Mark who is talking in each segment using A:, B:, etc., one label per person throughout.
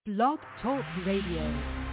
A: Blog Talk Radio.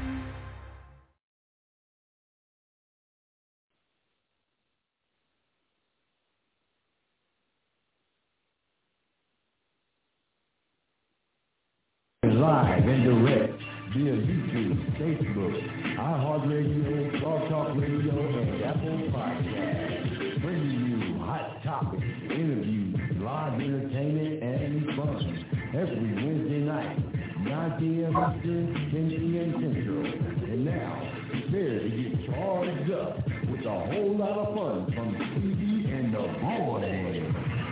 B: Live and direct via YouTube, Facebook, iHeartRadio, Blog Talk Radio, and Apple Podcasts. Bringing you hot topics, interviews, live entertainment, and fun. Every Wednesday night, 9 p.m. Eastern, 10 p.m. Central. And now, prepare to get charged up with a whole lot of fun from Stevie and the Boys.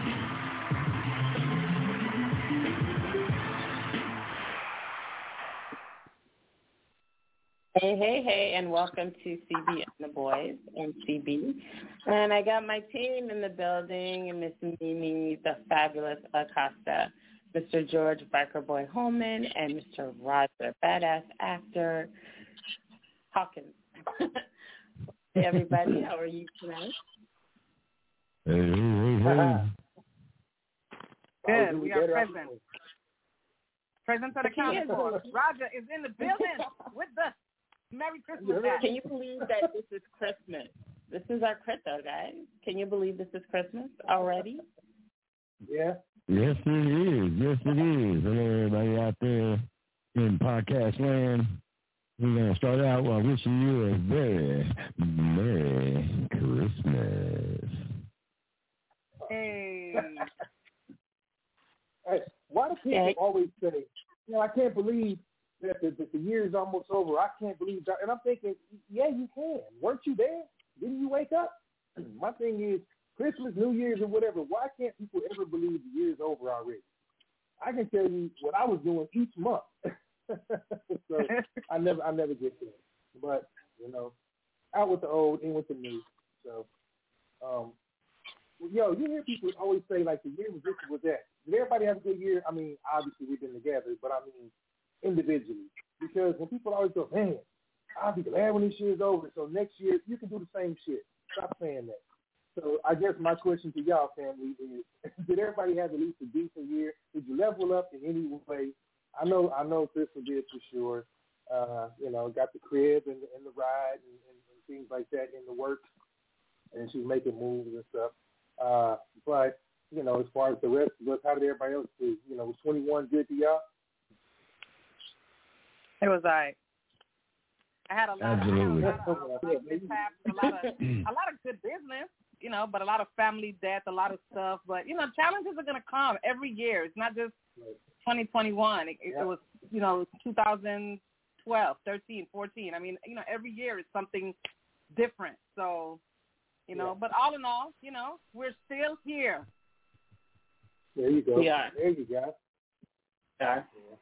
C: Hey, and welcome to CB and the Boys and CB. And I got my team in the building, and Miss Mimi, the fabulous Acosta, Mr. George Biker Boy Holman, and Mr. Roger, badass actor Hawkins. Hey, everybody, how are you tonight?
B: Hey.
D: Good, we are present. Present to the council. Roger is in the building with the Merry Christmas.
C: Can you believe that this is Christmas? This is our crypto, guys. Can you believe this is Christmas already?
B: Yeah. Yes, it is. Yes, it is. Hello, everybody out there in podcast land. We're going to start out by wishing you a very Merry Christmas.
D: Hey.
E: Hey, why do people always say, I can't believe that the year is almost over. I can't believe that. And I'm thinking, yeah, you can. Weren't you there? Didn't you wake up? My thing is, Christmas, New Year's, or whatever, why can't people ever believe the year's over already? I can tell you what I was doing each month. So I never get there. But, out with the old, in with the new. So, you hear people always say, like, the year was this or was that. Did everybody have a good year? I mean, obviously we've been together, but I mean individually. Because when people always go, man, I'll be glad when this year's over. So next year, you can do the same shit. Stop saying that. So I guess my question to y'all, family, is did everybody have at least a decent year? Did you level up in any way? I know Crystal did for sure. Got the crib and the ride and things like that in the works. And she's making moves and stuff. But, as far as the rest of us, how did everybody else do? Was 21 good to y'all?
D: It was all right. I had a lot of mishaps, a lot of good business, but a lot of family death, a lot of stuff. But, challenges are going to come every year. It's not just 2021. It was, 2012, 13, 14. I mean, every year is something different. So, but all in all, we're still here.
E: There you go.
C: Yeah.
E: There you go.
C: Yeah.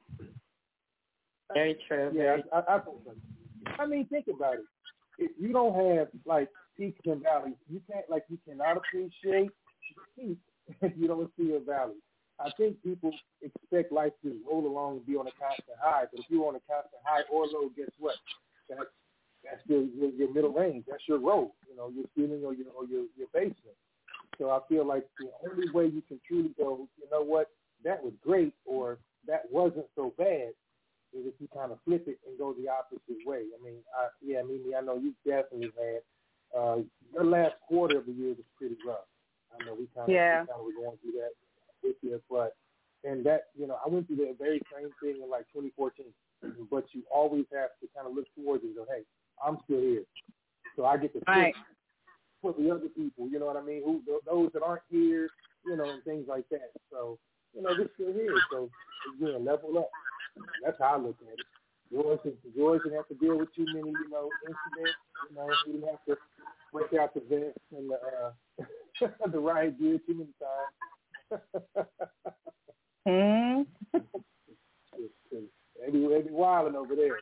C: Very true.
E: Yeah, I mean, think about it. If you don't have, like, peaks and valleys, you cannot appreciate the peak if you don't see a valley. I think people expect life to roll along and be on a constant high, but if you're on a constant high or low, guess what? That's your middle range. That's your road, your ceiling or your basement. So I feel like the only way you can truly go, you know what, that was great or that wasn't so bad, is if you kind of flip it and go the opposite way. I mean, Mimi, I know you definitely had your last quarter of the year was pretty rough. I know we kind of were going through that with you, and that, I went through the very same thing in like 2014. But you always have to kind of look towards it and go, hey, I'm still here, so I get to think for the other people. You know what I mean? Those that aren't here, and things like that. So, we're still here. So again, level up. That's how I look at it. George didn't have to deal with too many, incidents. He didn't have to break out the vest and the riot gear too many times. They be wilding over there.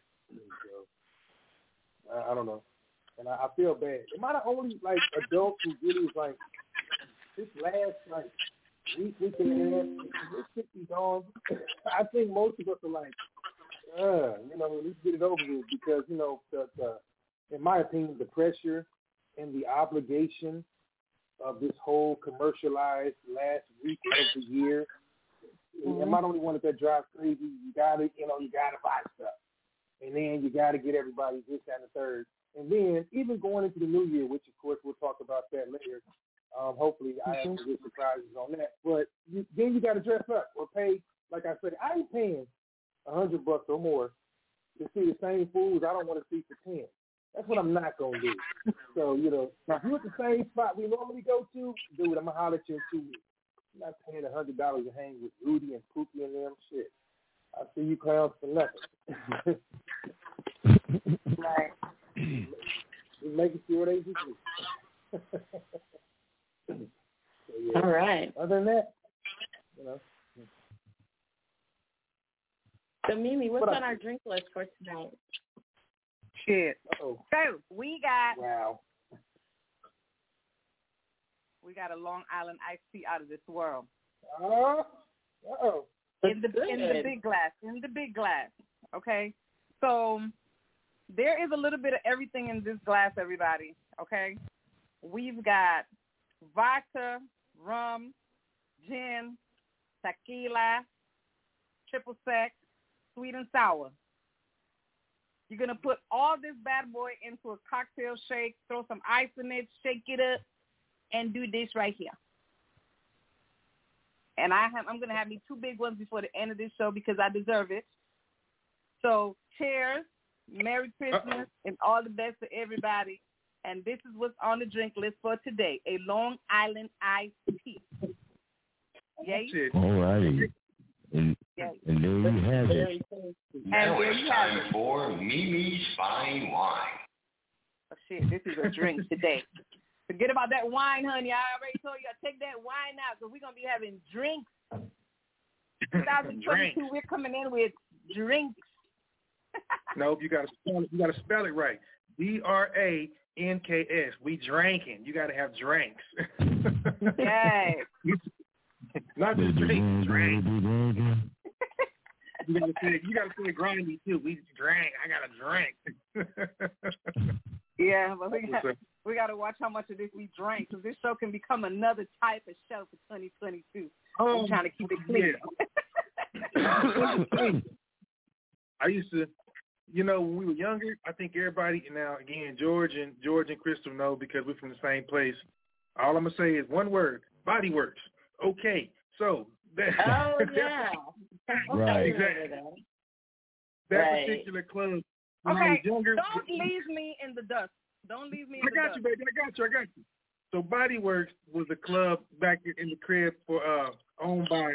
E: So, I don't know. And I feel bad. Am I the only, like, adult who really is like, this last, like, week and a half, this shit be gone? I think most of us are like, let's get it over with because, in my opinion, the pressure and the obligation of this whole commercialized last week of the year Am I the only one that drives crazy? You gotta buy stuff, and then you gotta get everybody this, that, and the third, and then even going into the new year, which of course we'll talk about that later. Hopefully, I have some good surprises on that. But then you gotta dress up or pay. Like I said, I ain't paying $100 or more to see the same foods I don't want to see for 10. That's what I'm not gonna do. So if you're at the same spot we normally go to, dude, I'm gonna holler at you in 2 weeks. I'm not paying $100 to hang with Rudy and Pookie and them. Shit, I see you clowns for nothing.
C: Right.
E: Just making sure they do. So, yeah.
C: All right.
E: Other than that,
C: So, Mimi, what's on our drink list for tonight?
D: Shit.
E: Uh-oh.
D: So we got a Long Island iced tea out of this world.
E: Uh-oh.
D: In the big glass. In the big glass. Okay? So there is a little bit of everything in this glass, everybody. Okay? We've got vodka, rum, gin, tequila, triple sec, sweet and sour. You're going to put all this bad boy into a cocktail shake, throw some ice in it, shake it up, and do this right here. And I'm going to have me 2 big ones before the end of this show because I deserve it. So cheers, Merry Christmas, and all the best to everybody. And this is what's on the drink list for today, a Long Island iced tea. Yay?
B: All righty. And there you have it.
F: Now it's time for Mimi's Fine Wine.
D: Oh, shit, this is a drink today. Forget about that wine, honey. I already told you, take that wine out because we're going to be having drinks. 2022, we're coming in with drinks.
G: Nope, you got to spell it right. DRANKS. We drinking. You got to have drinks.
D: Yay.
G: Not just drink. You got to say it grindy too. We drank. I got to drink.
D: Yeah, but we got to watch how much of this we drank because this show can become another type of show for 2022. I'm trying to keep it clean.
G: Yeah. I used to, when we were younger, I think everybody, now again, George and Crystal know because we're from the same place. All I'm going to say is one word, Body Works. Okay, so.
C: Oh, yeah.
B: Right.
G: Exactly. That particular club.
D: Okay,
G: younger,
D: don't leave me in the dust. Don't leave me in the dust.
G: I got you, baby. I got you. So Body Works was a club back in the crib for owned by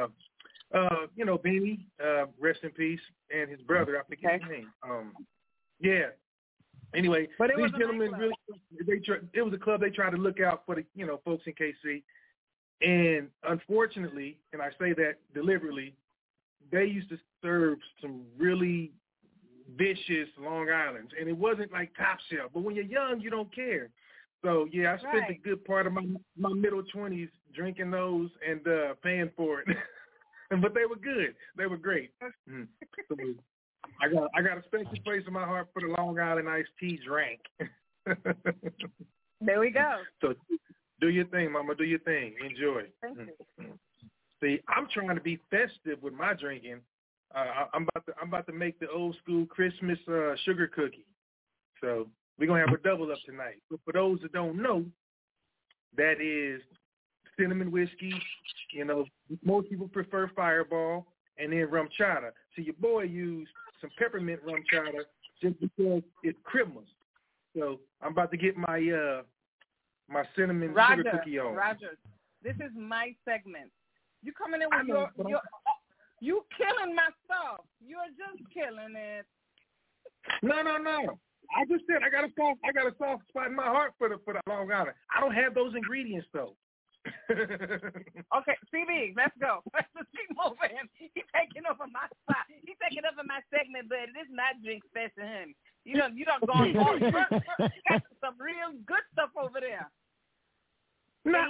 G: Benny, rest in peace, and his brother. I forget his name. Yeah. Anyway,
D: but it
G: these
D: was
G: gentlemen really, it was a club they tried to look out for the folks in KC, and unfortunately, and I say that deliberately, they used to serve some really vicious Long Islands, and it wasn't like top shelf. But when you're young, you don't care. So yeah, I spent a good part of my middle 20s drinking those and paying for it. But they were good. They were great. So I got a special place in my heart for the Long Island iced tea drink.
D: There we go.
G: So do your thing, Mama. Do your thing. Enjoy.
D: Thank you.
G: See, I'm trying to be festive with my drinking. I'm about to make the old school Christmas sugar cookie. So we're gonna have a double up tonight. But for those that don't know, that is cinnamon whiskey. Most people prefer Fireball and then rum chata. So your boy used some peppermint rum chata just because it's Christmas. So I'm about to get my my cinnamon sugar cookie on.
D: Roger, this is my segment. You coming in with you killing my stuff. You're just killing it.
G: No. I just said I got a soft spot in my heart for the Long Island. I don't have those ingredients though.
D: Okay, CB, let's go. Let's keep moving. He's taking over my spot. He's taking over my segment, but it is not drink special, honey. You don't go on. You got some real good stuff over there.
G: No.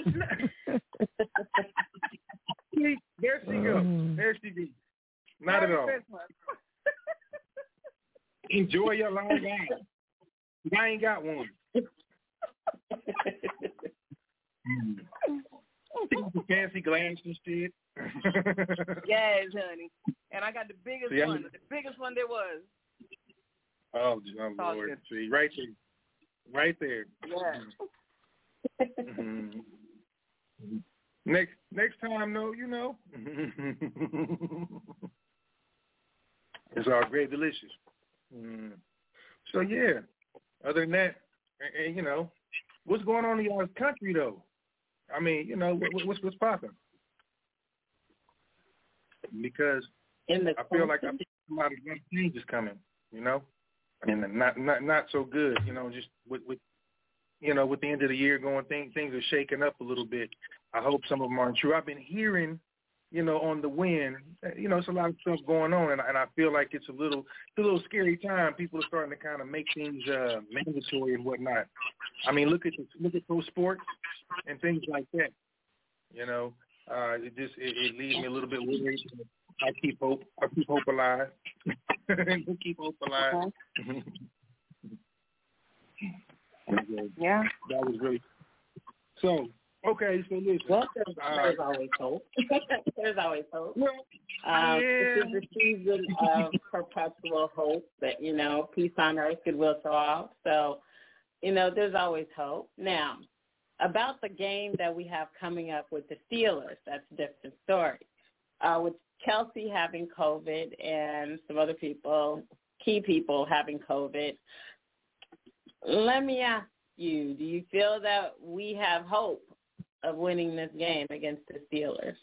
G: See, there she goes. There she be. Not at all. Enjoy your Long Island. I ain't got one. Fancy glass and shit.
D: Yes, honey. And I got the biggest one. The biggest one there was.
G: Oh, Lord. See, right there. Right there.
D: Yeah.
G: Mm-hmm. Next time, though, you know. It's all great, delicious. So, yeah. Other than that, and you know, what's going on in y'all's country, though? I mean, you know, what's popping? Because I feel like a lot of changes coming, you know, and not so good, you know, just with you know, with the end of the year going, things are shaking up a little bit. I hope some of them aren't true. I've been hearing, you know, on the wind, you know, it's a lot of stuff going on, and I feel like it's a little scary time. People are starting to kind of make things mandatory and whatnot. I mean, look at pro sports and things like that. You know, it leaves me a little bit worried. I keep hope alive. Keep hope alive.
D: Yeah.
C: That was really
G: so. Okay, so listen.
C: Well, there's always hope. There's always hope.
G: Well,
C: This is a season of perpetual hope that, you know, peace on earth, goodwill to all. So, you know, there's always hope. Now, about the game that we have coming up with the Steelers, that's a different story. With Kelsey having COVID and some other people, key people having COVID, let me ask you, do you feel that we have hope of winning this game against the Steelers?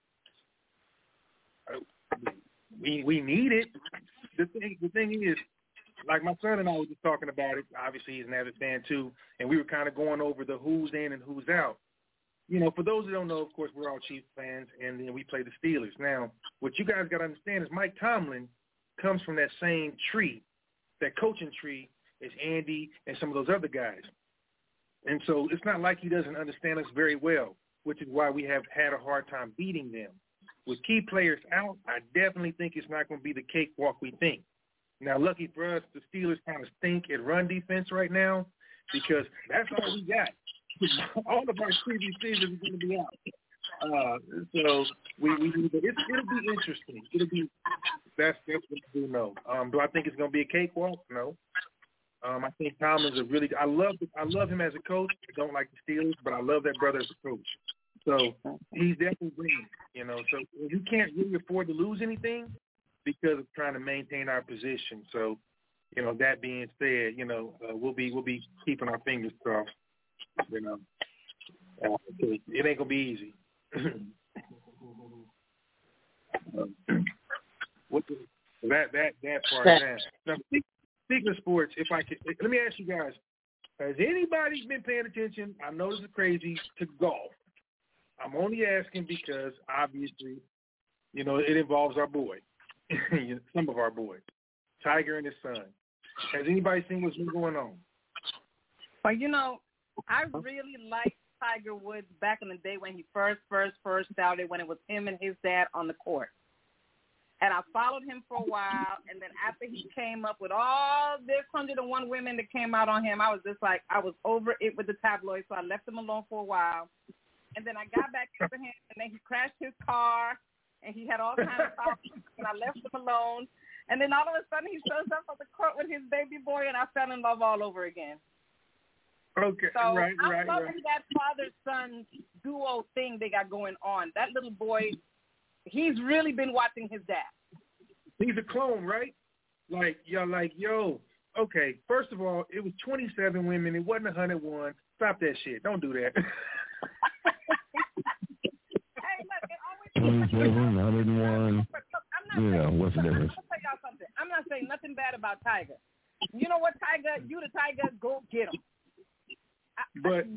G: We need it. The thing is, like my son and I were just talking about it. Obviously, he's an avid fan too, and we were kind of going over the who's in and who's out. You know, for those who don't know, of course, we're all Chiefs fans, and then we play the Steelers. Now, what you guys got to understand is Mike Tomlin comes from that same tree, that coaching tree, as Andy and some of those other guys. And so it's not like he doesn't understand us very well, which is why we have had a hard time beating them. With key players out, I definitely think it's not going to be the cakewalk we think. Now, lucky for us, the Steelers kind of stink at run defense right now because that's all we got. All of our previous receivers are going to be out. So it'll be interesting. That's what I do know. Do I think it's going to be a cakewalk? No. I think Tomlin's I love him as a coach. I don't like the Steelers, but I love that brother as a coach. So he's definitely winning, you know. So we can't really afford to lose anything because of trying to maintain our position. So, you know, that being said, you know, we'll be keeping our fingers crossed. You know, it ain't gonna be easy. That part of that. Now, speaking of sports, if I could, let me ask you guys: has anybody been paying attention? I know this is crazy to golf. I'm only asking because obviously, you know, it involves our boy, some of our boys, Tiger and his son. Has anybody seen what's been going on?
D: Well, you know, I really liked Tiger Woods back in the day when he first started, when it was him and his dad on the court. And I followed him for a while, and then after he came up with all this 101 women that came out on him, I was just like, I was over it with the tabloids, so I left him alone for a while. And then I got back to him, and then he crashed his car, and he had all kinds of problems, and I left him alone. And then all of a sudden, he shows up on the court with his baby boy, and I fell in love all over again.
G: Okay,
D: so
G: right.
D: I'm loving that father-son duo thing they got going on. That little boy, he's really been watching his dad.
G: He's a clone, right? Yo, okay, first of all, it was 27 women. It wasn't 101. Stop that shit. Don't do that.
D: Hey, look,
B: 27, 101. Yeah, what's the difference?
D: I'm going to tell y'all something. I'm not saying nothing bad about Tiger. You know what, Tiger? You the Tiger, go get him.
G: But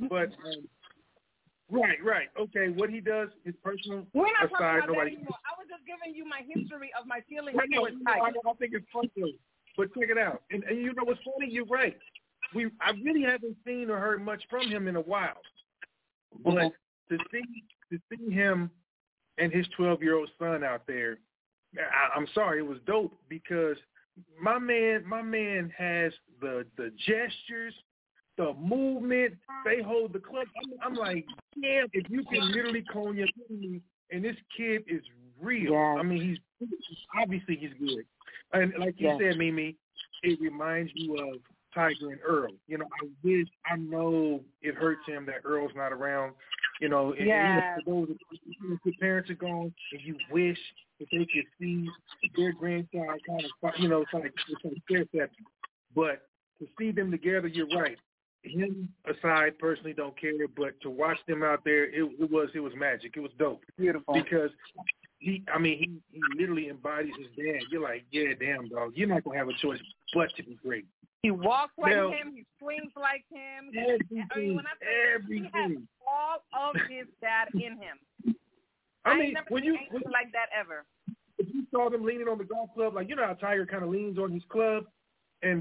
G: right. Okay, what he does is personal.
D: We're not
G: aside,
D: talking about
G: nobody.
D: that anymore. I was just giving you my history of my feelings towards
G: I
D: Tiger.
G: think it's funny, but check it out. And you know what's funny? You're right. I really haven't seen or heard much from him in a while. But to see him and his 12-year-old son out there, I'm sorry, it was dope because my man has the gestures, the movement. They hold the club. I'm like, damn, if you can literally clone your team and this kid is real.
D: Yes.
G: I mean, he's good. And like you said, Mimi, it reminds you of Tiger and Earl. You know, I know it hurts him that Earl's not around. You know, and for those whose parents are gone, and you wish that they could see their grandchild kind of, you know, it's like fair. But to see them together, you're right. Him aside, personally, don't care. But to watch them out there, it was magic. It was dope.
D: Beautiful.
G: Because he literally embodies his dad. You're like, yeah, damn, dog. You're not gonna have a choice but to be great.
D: He walks like him. He swings like him.
G: Everything.
D: He has all of his dad in him.
G: I
D: ain't
G: mean,
D: never
G: when
D: seen
G: you
D: anything like that ever.
G: If you saw them leaning on the golf club, like you know how Tiger kind of leans on his club, and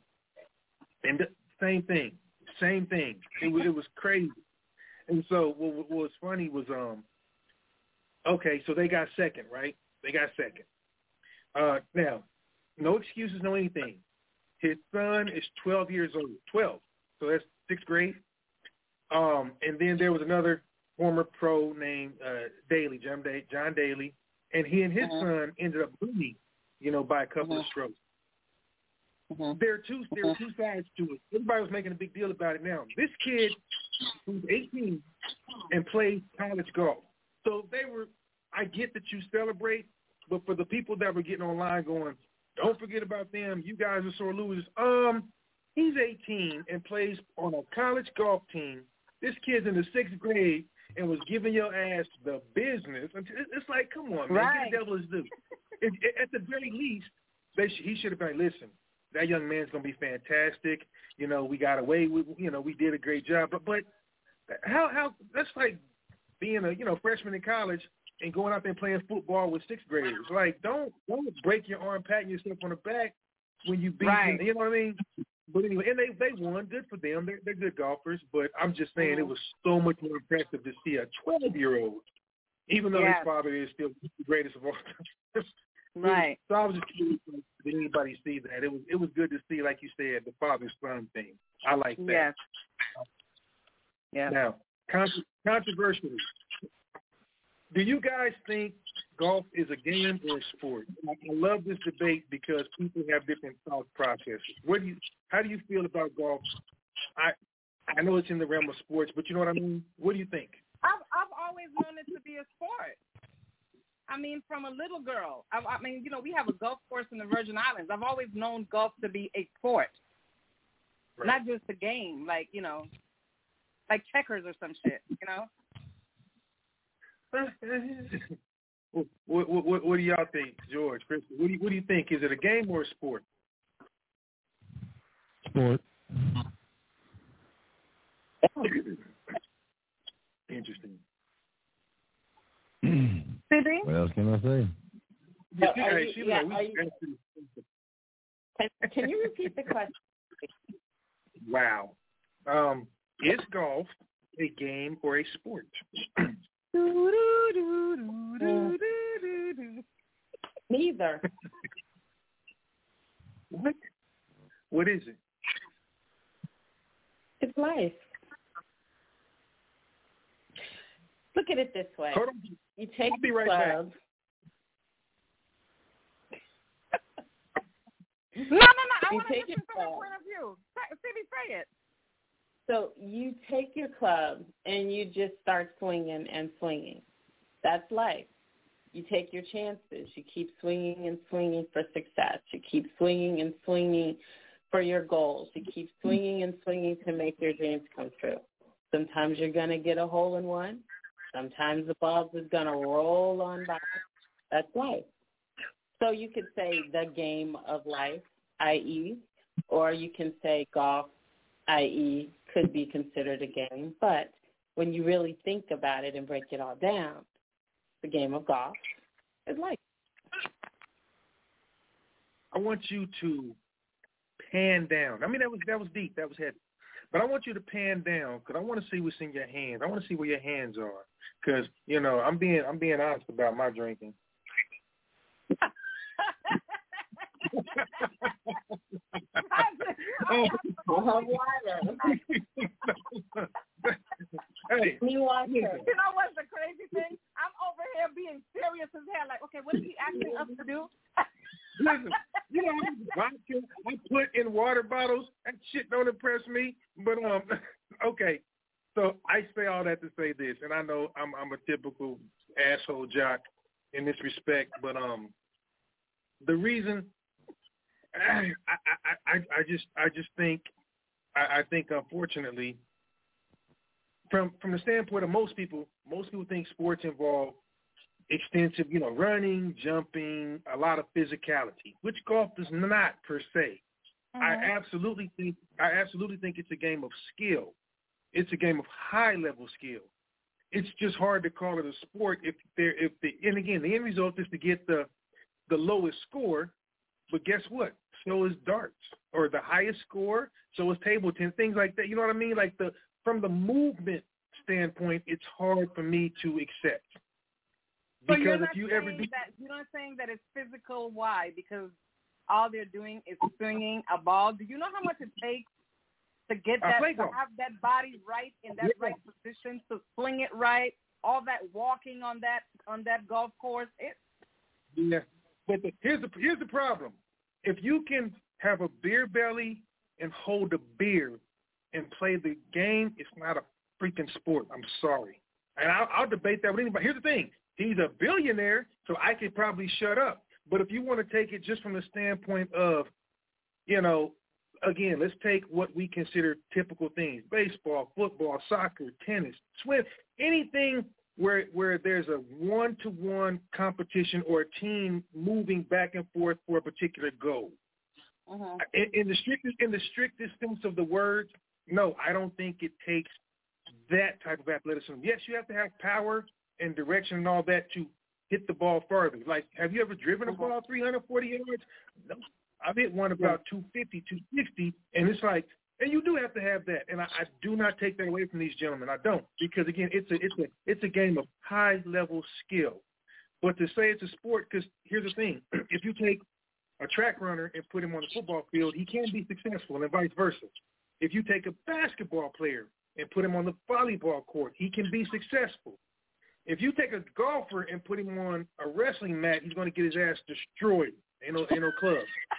G: same thing. It was crazy. And so what was funny was okay, so they got second, right? They got second. Now, no excuses, no anything. His son is 12 years old. 12. So that's 6th grade. And then there was another former pro named Daly, John Daly, and he and his son ended up winning, you know, by a couple of strokes. There are two sides to it. Everybody was making a big deal about it now. This kid who's 18 and plays college golf. So I get that you celebrate, but for the people that were getting online going, don't forget about them, you guys are sore losers. He's 18 and plays on a college golf team. This kid's in the 6th grade and was giving your ass the business. It's like, come on, man,
D: right.
G: Get the devil his due. At the very least, he should have been, listen, that young man's going to be fantastic. You know, we got away with, you know, we did a great job. But how that's like being a freshman in college and going out there and playing football with 6th graders. Like, don't break your arm patting yourself on the back when you beat them. You know what I mean? But anyway, and they won. Good for them. They're good golfers. But I'm just saying it was so much more impressive to see a 12-year-old, even though his father is still the greatest of all time.
D: Right.
G: So I was just curious, did anybody see that? It was good to see, like you said, the father-son thing. I like that.
D: Yes. Yeah.
G: Now, controversially, do you guys think golf is a game or a sport? I love this debate because people have different thought processes. How do you feel about golf? I know it's in the realm of sports, but you know what I mean? What do you think?
D: I've always known it to be a sport. I mean, from a little girl. I mean, you know, we have a golf course in the Virgin Islands. I've always known golf to be a sport, not just a game, like, you know, like checkers or some shit, you know?
G: What do y'all think, George, Chris? What do you think? Is it a game or a sport?
B: Sport.
G: Interesting.
B: What else can I say?
C: Can you repeat the question?
G: Wow. Is golf a game or a sport?
C: Neither.
G: What? What is it?
C: It's life. Look at it this way.
G: Hold on.
C: You take
G: I'll be
C: your
G: right
C: club.
D: No. I want to
C: take
D: listen
C: your
D: from your
C: club.
D: point of view. Say it.
C: So you take your club and you just start swinging and swinging. That's life. You take your chances. You keep swinging and swinging for success. You keep swinging and swinging for your goals. You keep swinging and swinging to make your dreams come true. Sometimes you're going to get a hole in one. Sometimes the ball is going to roll on by. That's life. So you could say the game of life, i.e., or you can say golf, i.e., could be considered a game. But when you really think about it and break it all down, the game of golf is life.
G: I want you to pan down. I mean, that was deep. That was heavy. But I want you to pan down because I want to see what's in your hands. I want to see where your hands are because, you know, I'm being honest about my drinking.
C: Hey,
D: you know what's the crazy thing? I'm over here
G: vodka I put in water bottles, that shit don't impress me. But okay. So I say all that to say this, and I know I'm a typical asshole jock in this respect, but the reason I just think unfortunately from the standpoint of most people think sports involve extensive, running, jumping, a lot of physicality, which golf does not per se. Mm-hmm. I absolutely think it's a game of skill. It's a game of high level skill. It's just hard to call it a sport and again, the end result is to get the lowest score, but guess what? So is darts, or the highest score, so is table tennis, things like that. You know what I mean? Like from the movement standpoint, it's hard for me to accept.
D: Because you're not saying that it's physical. Why? Because all they're doing is swinging a ball. Do you know how much it takes to get that, to have that body right in that right position, to swing it right? All that walking on that golf course.
G: Yeah, but here's the problem. If you can have a beer belly and hold a beer and play the game, it's not a freaking sport. I'm sorry, and I'll debate that with anybody. Here's the thing. He's a billionaire, so I could probably shut up. But if you want to take it just from the standpoint of, again, let's take what we consider typical things: baseball, football, soccer, tennis, swim, anything where there's a one-to-one competition or a team moving back and forth for a particular goal. Uh-huh. In the strictest sense of the word, no, I don't think it takes that type of athleticism. Yes, you have to have power and direction and all that to hit the ball further. Like, have you ever driven a ball 340 yards? No. I've hit one about 250, 260, and it's like, and you do have to have that. And I do not take that away from these gentlemen. I don't, because again, it's a game of high level skill. But to say it's a sport, because here's the thing: if you take a track runner and put him on the football field, he can be successful, and vice versa. If you take a basketball player and put him on the volleyball court, he can be successful. If you take a golfer and put him on a wrestling mat, he's going to get his ass destroyed. Ain't no club.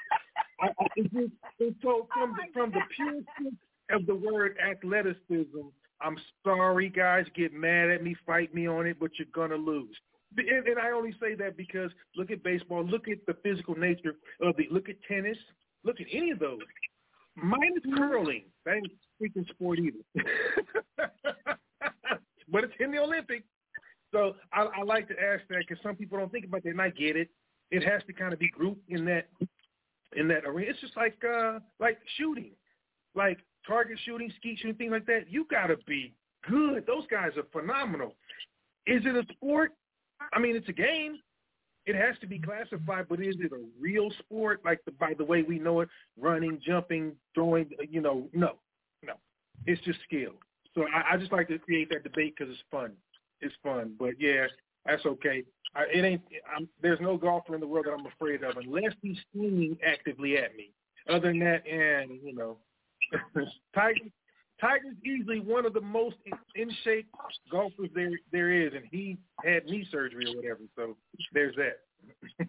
G: So from the pure sense of the word athleticism, I'm sorry, guys, get mad at me, fight me on it, but you're going to lose. And I only say that because look at baseball, look at the physical nature of look at tennis, look at any of those. Minus curling. That ain't a freaking sport either. But it's in the Olympics. So I like to ask that because some people don't think about that, and I get it. It has to kind of be grouped in that arena. It's just like shooting, like target shooting, skeet shooting, things like that. You got to be good. Those guys are phenomenal. Is it a sport? I mean, it's a game. It has to be classified, but is it a real sport, like by the way we know it, running, jumping, throwing, no. It's just skill. So I just like to create that debate because it's fun. It's fun, but yeah, that's okay. There's no golfer in the world that I'm afraid of unless he's swinging actively at me. Other than that, Tiger's easily one of the most in shape golfers there is, and he had knee surgery or whatever. So there's that.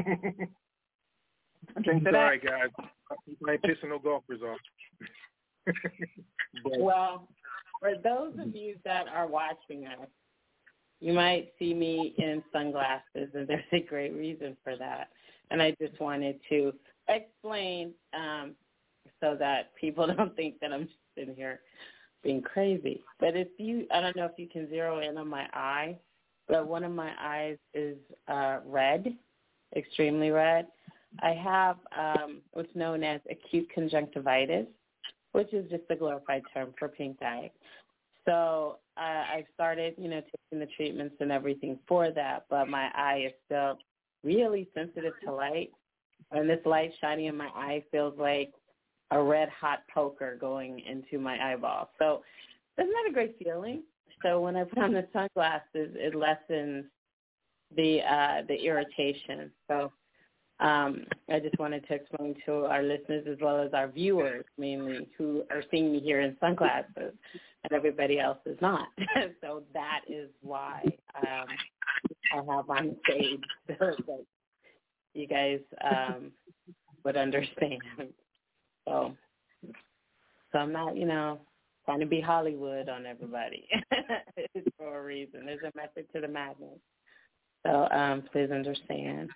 G: Sorry, guys. I ain't pissing no golfers off.
C: Well, for those of you that are watching us, you might see me in sunglasses, and there's a great reason for that. And I just wanted to explain so that people don't think that I'm just sitting here being crazy. But I don't know if you can zero in on my eye, but one of my eyes is red, extremely red. I have what's known as acute conjunctivitis, which is just a glorified term for pink eye. So I started, taking the treatments and everything for that, but my eye is still really sensitive to light. And this light shining in my eye feels like a red-hot poker going into my eyeball. So it's not a great feeling. So when I put on the sunglasses, it lessens the irritation. So I just wanted to explain to our listeners as well as our viewers, mainly, who are seeing me here in sunglasses, and everybody else is not. So that is why I have on stage so that you guys would understand. So I'm not, trying to be Hollywood on everybody. It's for a reason. There's a method to the madness. So please understand.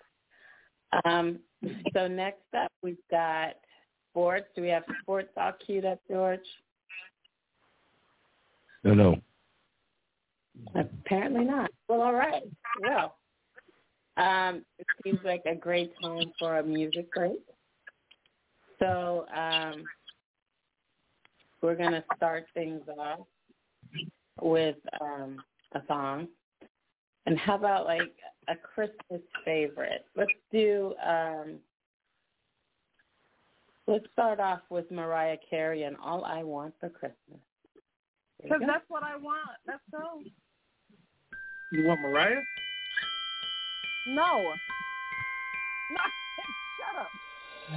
C: So next up, we've got sports. Do we have sports all queued up, George?
B: No.
C: Apparently not. Well, all right. Well, it seems like a great time for a music break. So we're going to start things off with a song. And how about like a Christmas favorite? Let's start off with Mariah Carey and All I Want for Christmas.
D: Because that's what I want. Let's go.
G: You want Mariah?
D: No. Shut up.
H: I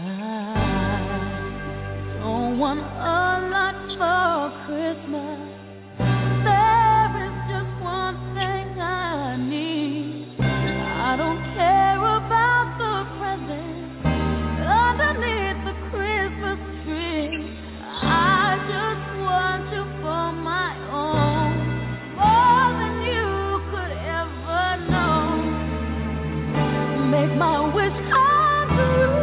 H: don't want a lot for Christmas. There is just one thing I need. I don't care about the presents underneath the Christmas tree. I just want you for my own, more than you could ever know. Make my wish come true.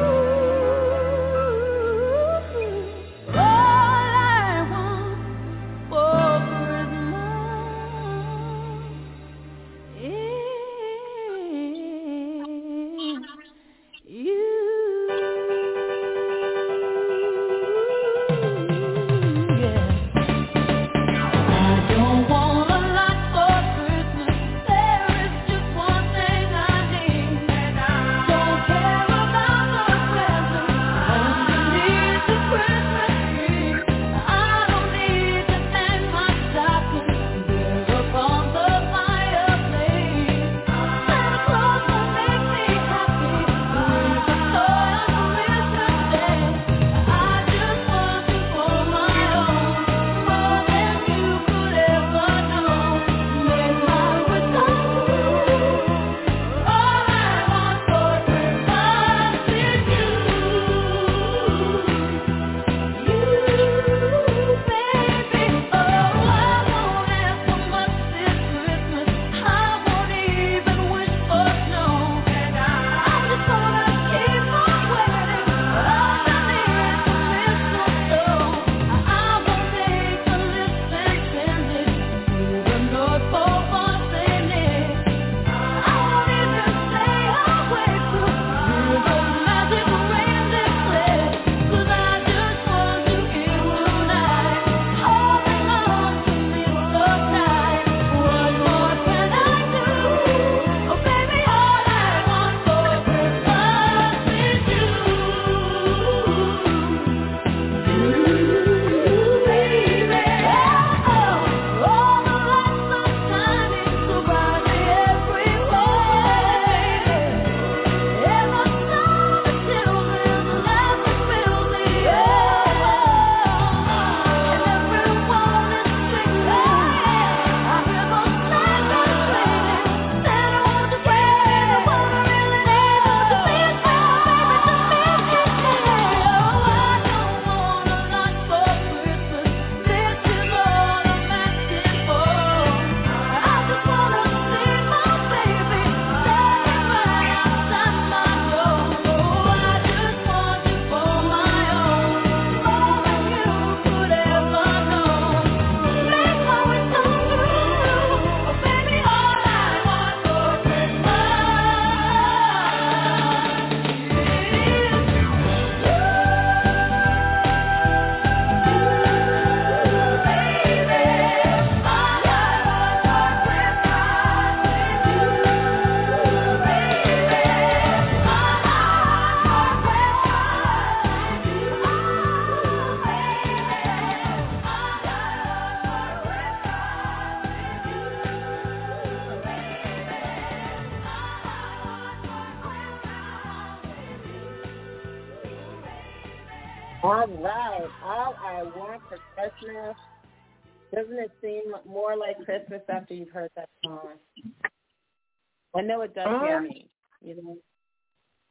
C: All right. All I Want for Christmas. Doesn't it seem more like Christmas after you've heard that song? I know it does hear me. You know?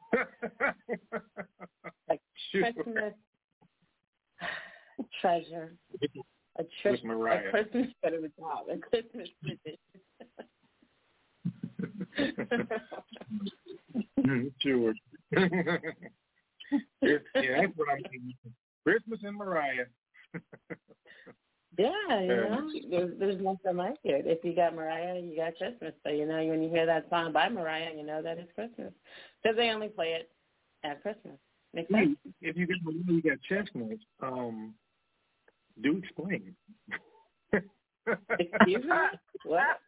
C: Like Christmas treasure. A Christmas better with job. A Christmas tradition.
G: Sure. That's what I'm thinking. Christmas and Mariah.
C: Yeah, there's nothing like it. If you got Mariah, you got Christmas. So, when you hear that song by Mariah, you know that it's Christmas. Because they only play it at Christmas. Makes sense?
G: If you got Mariah, you got chestnuts. Do explain.
C: Excuse me? What?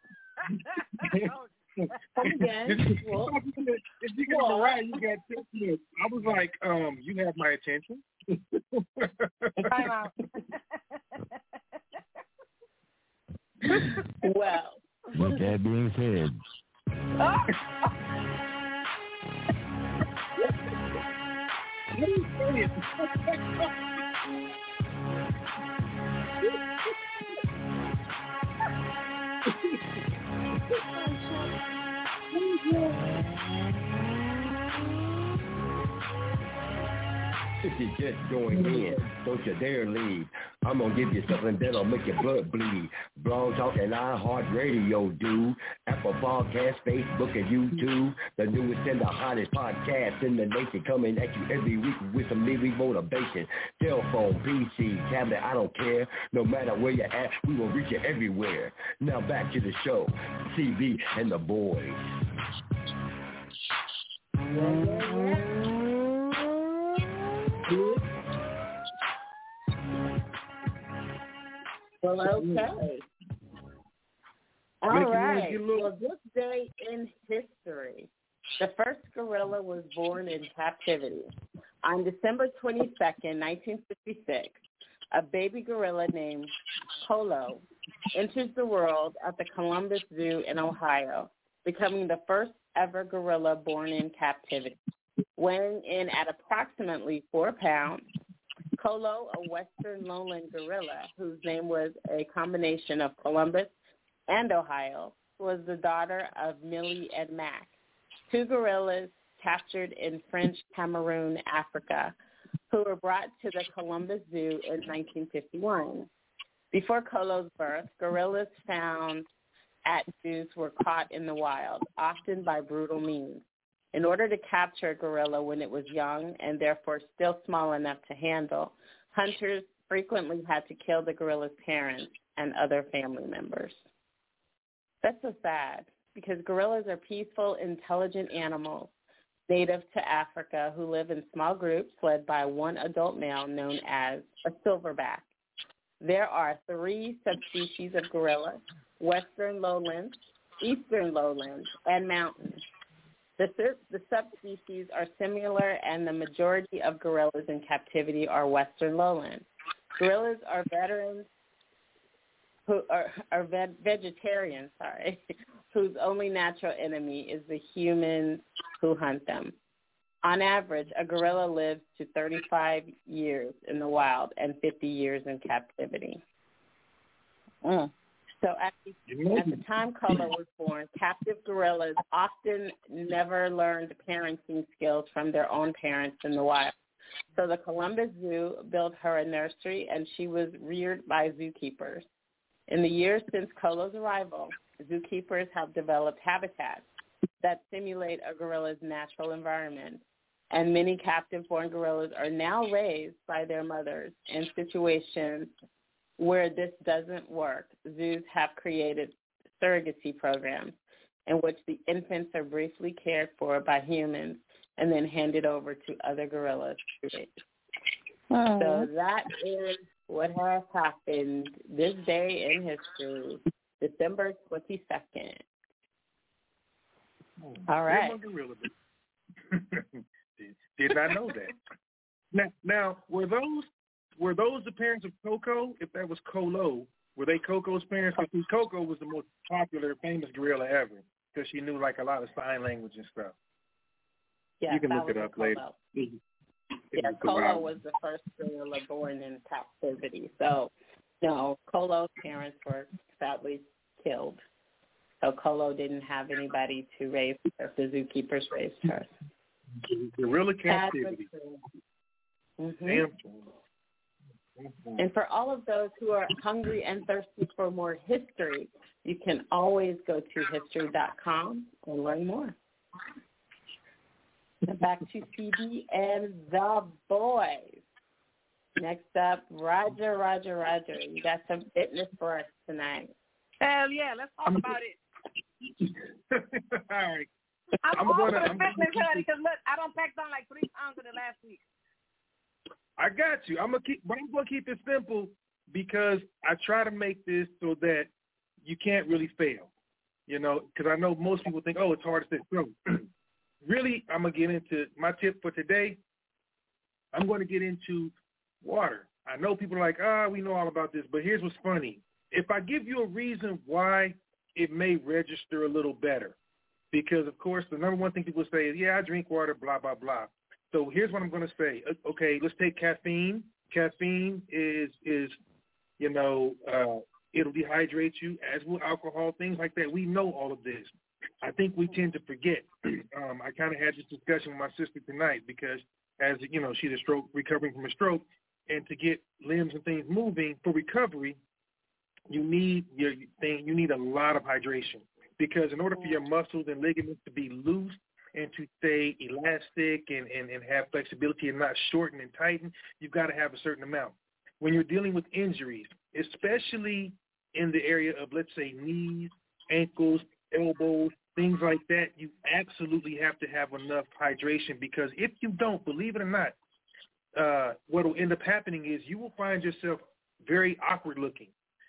C: Come again.
G: If you got Mariah, you got chestnuts. I was like, you have my attention.
D: Time out.
C: Well.
B: With that being said.
G: What are you saying?
B: If you're just going in, don't you dare leave. I'm going to give you something that'll make your blood bleed. Blog Talk and iHeartRadio, dude. Apple Podcast, Facebook, and YouTube. The newest and the hottest podcast in the nation, coming at you every week with some living motivation. Cell phone, PC, tablet, I don't care. No matter where you're at, we will reach you everywhere. Now back to the show. CB and the boys.
C: Well, okay. All right. Well, this day in history, the first gorilla was born in captivity. On December 22nd, 1956, a baby gorilla named Kolo enters the world at the Columbus Zoo in Ohio, becoming the first ever gorilla born in captivity. Weighing in at approximately 4 pounds, Kolo, a western lowland gorilla whose name was a combination of Columbus and Ohio, was the daughter of Millie and Mac, two gorillas captured in French Cameroon, Africa, who were brought to the Columbus Zoo in 1951. Before Kolo's birth, gorillas found at zoos were caught in the wild, often by brutal means. In order to capture a gorilla when it was young and therefore still small enough to handle, hunters frequently had to kill the gorilla's parents and other family members. That's so sad because gorillas are peaceful, intelligent animals native to Africa who live in small groups led by one adult male known as a silverback. There are 3 subspecies of gorilla: western lowlands, eastern lowlands, and mountains. The subspecies are similar, and the majority of gorillas in captivity are western lowlands. Gorillas are veterans who are vegetarians, whose only natural enemy is the humans who hunt them. On average, a gorilla lives to 35 years in the wild and 50 years in captivity. So at the time Kolo was born, captive gorillas often never learned parenting skills from their own parents in the wild. So the Columbus Zoo built her a nursery, and she was reared by zookeepers. In the years since Kolo's arrival, zookeepers have developed habitats that simulate a gorilla's natural environment, and many captive-born gorillas are now raised by their mothers in situations where this doesn't work. Zoos have created surrogacy programs in which the infants are briefly cared for by humans and then handed over to other gorillas. So that is what has happened this day in history, December 22nd. All right.
G: Did not know that. Now, were those the parents of Coco? If that was Kolo, were they Coco's parents? Because Coco was the most popular, famous gorilla ever because she knew like a lot of sign language and stuff.
C: Yeah,
G: you can look it up later.
C: Yeah, Kolo was the first gorilla born in captivity. So, no, Kolo's parents were sadly killed. So Kolo didn't have anybody to raise her. The zookeepers raised her.
G: Guerrilla captivity.
C: Mm-hmm. And for all of those who are hungry and thirsty for more history, you can always go to history.com and learn more. Now back to CB and the boys. Next up, Roger. You got some fitness for us tonight.
D: Hell yeah, let's talk about it.
G: All right.
D: I'm all for the fitness, honey, because look, I don't packed on like 3 pounds in the last week.
G: I got you. I'm gonna keep it simple because I try to make this so that you can't really fail. You know, because I know most people think, oh, it's hard to sit. So, really, I'm gonna get into my tip for today. I'm going to get into water. I know people are like, we know all about this, but here's what's funny. If I give you a reason why it may register a little better, because, of course, the number one thing people say is, yeah, I drink water, blah, blah, blah. So here's what I'm going to say. Okay, let's take caffeine. Caffeine is it'll dehydrate you, as will alcohol, things like that. We know all of this. I think we tend to forget. I kind of had this discussion with my sister tonight because, as you know, she's recovering from a stroke, and to get limbs and things moving for recovery, you need a lot of hydration, because in order for your muscles and ligaments to be loose and to stay elastic and have flexibility and not shorten and tighten, you've got to have a certain amount. When you're dealing with injuries, especially in the area of, let's say, knees, ankles, elbows, things like that, you absolutely have to have enough hydration, because if you don't, believe it or not, what will end up happening is you will find yourself very awkward looking.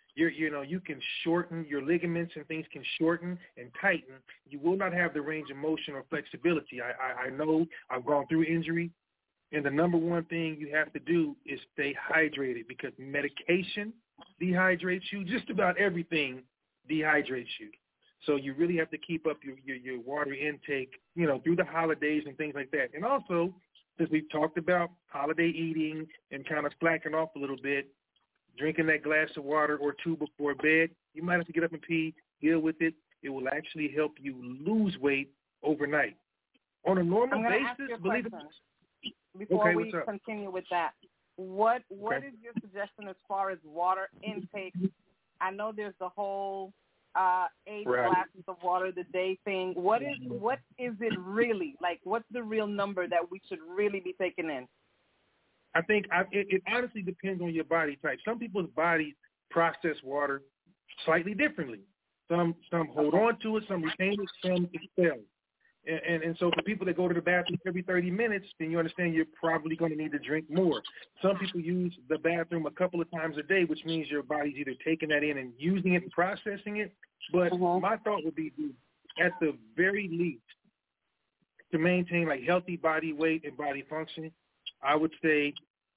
G: You can shorten your ligaments, and things can shorten and tighten. You will not have the range of motion or flexibility. I know I've gone through injury, and the number one thing you have to do is stay hydrated, because medication dehydrates you. Just about everything dehydrates you. So you really have to keep up your water intake, through the holidays and things like that. And also, since we've talked about holiday eating and kind of slacking off a little bit, drinking that glass of water or 2 before bed, you might have to get up and pee, deal with it. It will actually help you lose weight overnight. On a normal basis, believe it.
D: Before we continue with that, what is your suggestion as far as water intake? I know there's the whole 8 glasses of water a day thing. What is it really? Like, what's the real number that we should really be taking in?
G: I think it honestly depends on your body type. Some people's bodies process water slightly differently. Some hold on to it, some retain it, some expel. And so for people that go to the bathroom every 30 minutes, then you understand you're probably going to need to drink more. Some people use the bathroom a couple of times a day, which means your body's either taking that in and using it and processing it. But my thought would be, at the very least, to maintain like healthy body weight and body function, I would say,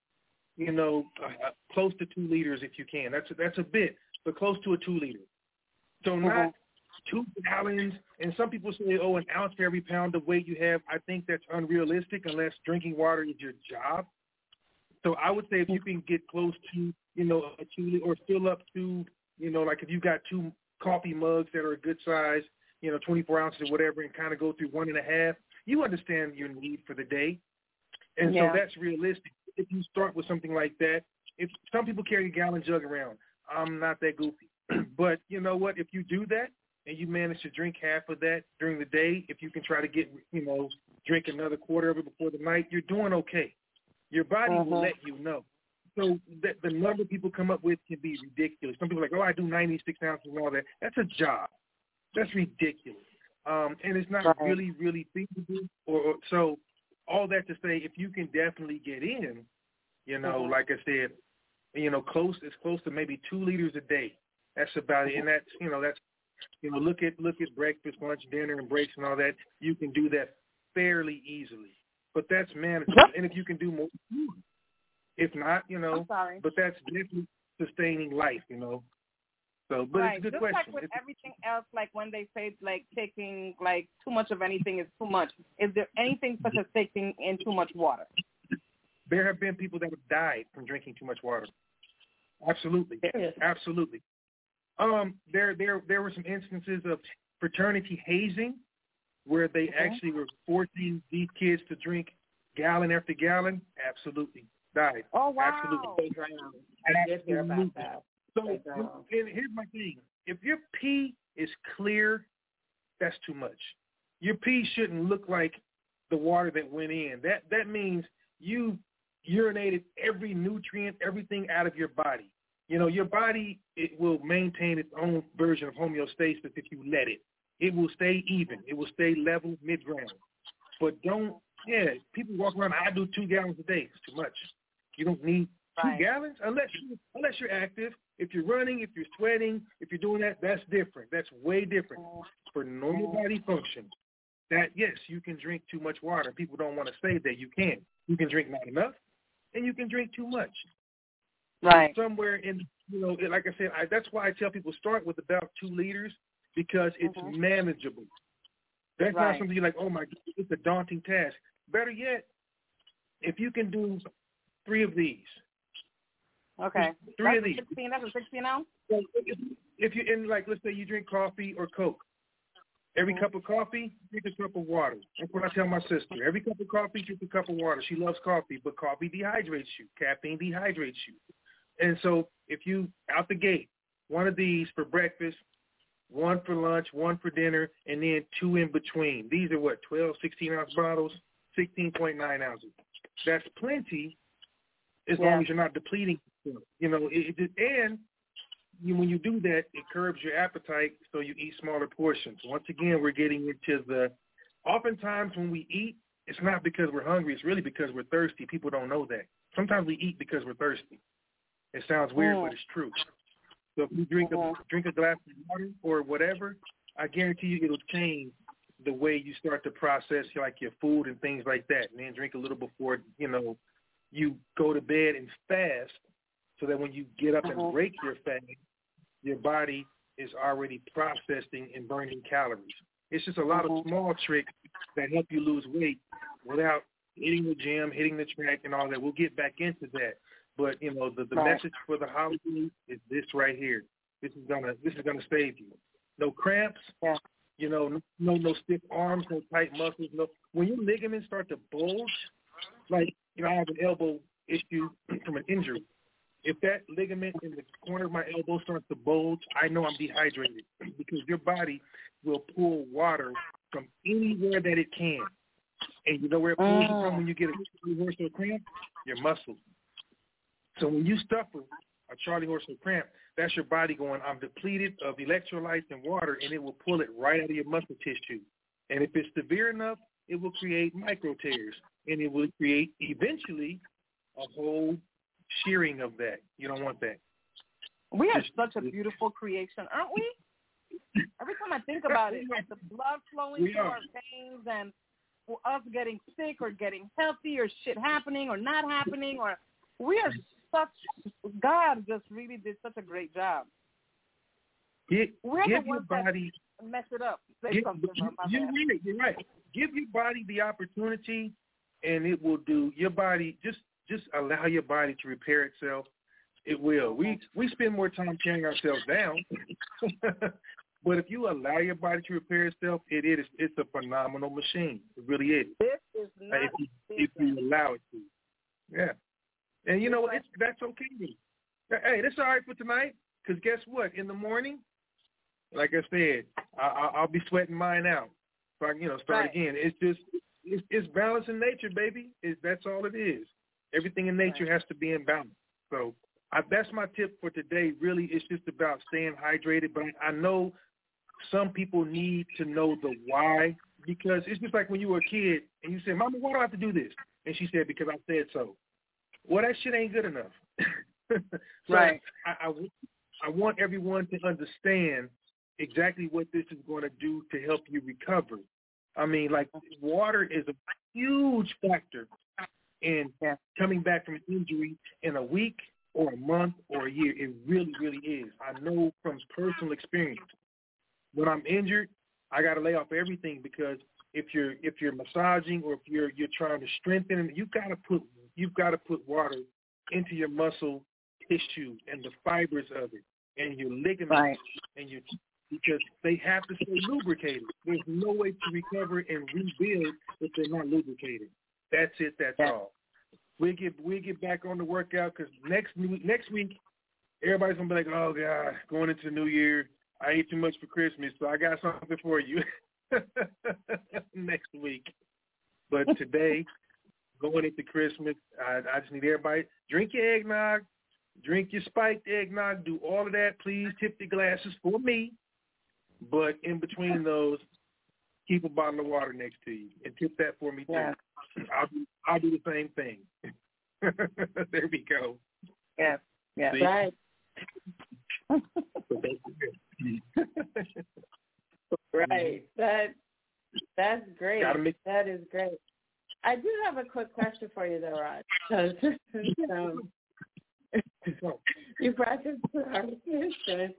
G: close to 2 liters if you can. That's a bit, but close to a 2 liter. So not 2 gallons. And some people say, an ounce for every pound of weight you have. I think that's unrealistic unless drinking water is your job. So I would say if you can get close to, a 2 or fill up to, like if you've got 2 coffee mugs that are a good size, 24 ounces or whatever, and kind of go through 1.5, you understand your need for the day. And so that's realistic. If you start with something like that, if some people carry a gallon jug around, I'm not that goofy. But you know what? If you do that and you manage to drink half of that during the day, if you can try to get, drink another quarter of it before the night, you're doing okay. Your body will let you know. So the number people come up with can be ridiculous. Some people are like, I do 96 ounces and all that. That's a job. That's ridiculous. And it's not really, really feasible. So all that to say, if you can definitely get in, like I said, close to maybe 2 liters a day. That's about it. And that's, look at breakfast, lunch, dinner, and breaks and all that. You can do that fairly easily. But that's manageable. And if you can do more, if not, but that's definitely sustaining life, So, but it's a good
D: just
G: question.
D: Like with everything else, like when they say like taking like too much of anything is too much, is there anything such as taking in too much water?
G: There have been people that have died from drinking too much water. Absolutely. Absolutely. There were some instances of fraternity hazing where they actually were forcing these kids to drink gallon after gallon? Absolutely. Died.
D: Oh, wow.
G: Absolutely.
C: I did hear about that.
G: So, and here's my thing. If your pee is clear, that's too much. Your pee shouldn't look like the water that went in. That means you urinated every nutrient, everything out of your body. You know, your body, it will maintain its own version of homeostasis if you let it. It will stay even. It will stay level, mid-ground. But people walk around, I do 2 gallons a day. It's too much. You don't need 2 gallons unless you're active. If you're running, if you're sweating, if you're doing that, that's different. That's way different. For normal body function, that, yes, you can drink too much water. People don't want to say that you can. You can drink not enough, and you can drink too much.
D: Right.
G: Somewhere in, like I said, that's why I tell people start with about 2 liters because it's manageable. That's not something you're like, oh, my God, it's a daunting task. Better yet, if you can do 3 of these.
D: Okay.
G: 3 of these.
D: That's a 16 ounce?
G: So if you're in, like, let's say you drink coffee or Coke. Every cup of coffee, drink a cup of water. That's what I tell my sister. Every cup of coffee, drink a cup of water. She loves coffee, but coffee dehydrates you. Caffeine dehydrates you. And so if you, out the gate, 1 of these for breakfast, 1 for lunch, 1 for dinner, and then 2 in between. These are what, 12, 16-ounce bottles, 16.9 ounces. That's plenty as long as you're not depleting. And when you do that, it curbs your appetite, so you eat smaller portions. Once again, we're getting into oftentimes when we eat, it's not because we're hungry. It's really because we're thirsty. People don't know that. Sometimes we eat because we're thirsty. It sounds weird, but it's true. So if you drink a glass of water or whatever, I guarantee you it'll change the way you start to process like your food and things like that. And then drink a little before, you go to bed and fast so that when you get up and break your fast, your body is already processing and burning calories. It's just a lot of small tricks that help you lose weight without hitting the gym, hitting the track, and all that. We'll get back into that. But the message for the holidays is this right here. This is gonna save you. No cramps.
D: Yeah.
G: No stiff arms, no tight muscles. No. When your ligaments start to bulge, like I have an elbow issue from an injury. If that ligament in the corner of my elbow starts to bulge, I know I'm dehydrated because your body will pull water from anywhere that it can. And you know where it pulls from when you get a Charlie horse or cramp? Your muscles. So when you suffer a Charlie horse or cramp, that's your body going, I'm depleted of electrolytes and water, and it will pull it right out of your muscle tissue. And if it's severe enough, it will create micro tears, and it will create eventually a whole shearing of that. You don't want that.
D: We are such a beautiful creation, aren't we? Every time I think about it, the blood flowing through our veins and for us getting sick or getting healthy or shit happening or not happening, or we are God just really did such a great job.
G: We're the ones that
D: mess it up.
G: You're right. Give your body the opportunity, and it will do. Your body, just allow your body to repair itself. It will. We spend more time tearing ourselves down, but if you allow your body to repair itself, it's a phenomenal machine. It really is.
D: This is not
G: if you allow it to. Yeah. And you know what? That's okay. Hey, that's all right for tonight. Because guess what? In the morning, like I said, I'll be sweating mine out. So I, start again. It's just it's balance in nature, baby. That's all it is. Everything in nature has to be in balance. So that's my tip for today. Really, it's just about staying hydrated. But I know some people need to know the why, because it's just like when you were a kid and you said, "Mama, why do I have to do this?" And she said, "Because I said so." Well, that shit ain't good enough. So
D: right.
G: I want everyone to understand exactly what this is going to do to help you recover. I mean, like, water is a huge factor in coming back from an injury in a week or a month or a year. It really, really is. I know from personal experience. When I'm injured, I got to lay off everything, because if you're massaging or if you're trying to strengthen, you've got to put water into your muscle tissue and the fibers of it and your ligaments and your because they have to stay lubricated. There's no way to recover and rebuild if they're not lubricated. That's it. That's all. We get back on the workout because next week everybody's gonna be like, oh God, going into the new year, I ate too much for Christmas, so I got something for you next week. But today, going into Christmas, I just need everybody drink your eggnog, drink your spiked eggnog, do all of that. Please tip the glasses for me. But in between those, keep a bottle of water next to you and tip that for me too.
D: Yeah.
G: I'll do the same thing. There we go.
D: Yeah. Yeah.
G: See?
C: Right. Right. That's great. That is great. I do have a quick question for you, though, Rod. You practice practice.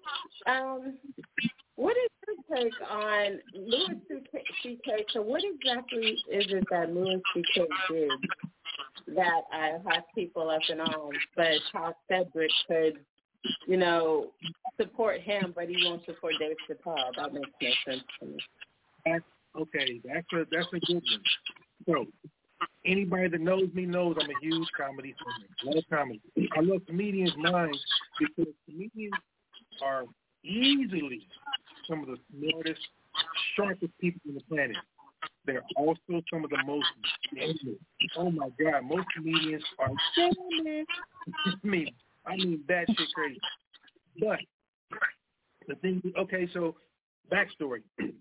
C: What is your take on Louis C.K.? So what exactly is it that Louis C.K. did that has people up in arms, but how Cedric could, support him, but he won't support Dave Chappelle? That makes no sense to me.
G: That's a good one. So anybody that knows me knows I'm a huge comedy fan. I love comedy. I love comedians' minds because comedians are easily some of the smartest, sharpest people on the planet. They're also some of the most dangerous. Oh my God, most comedians are dangerous. I mean that shit crazy. But the thing, so backstory.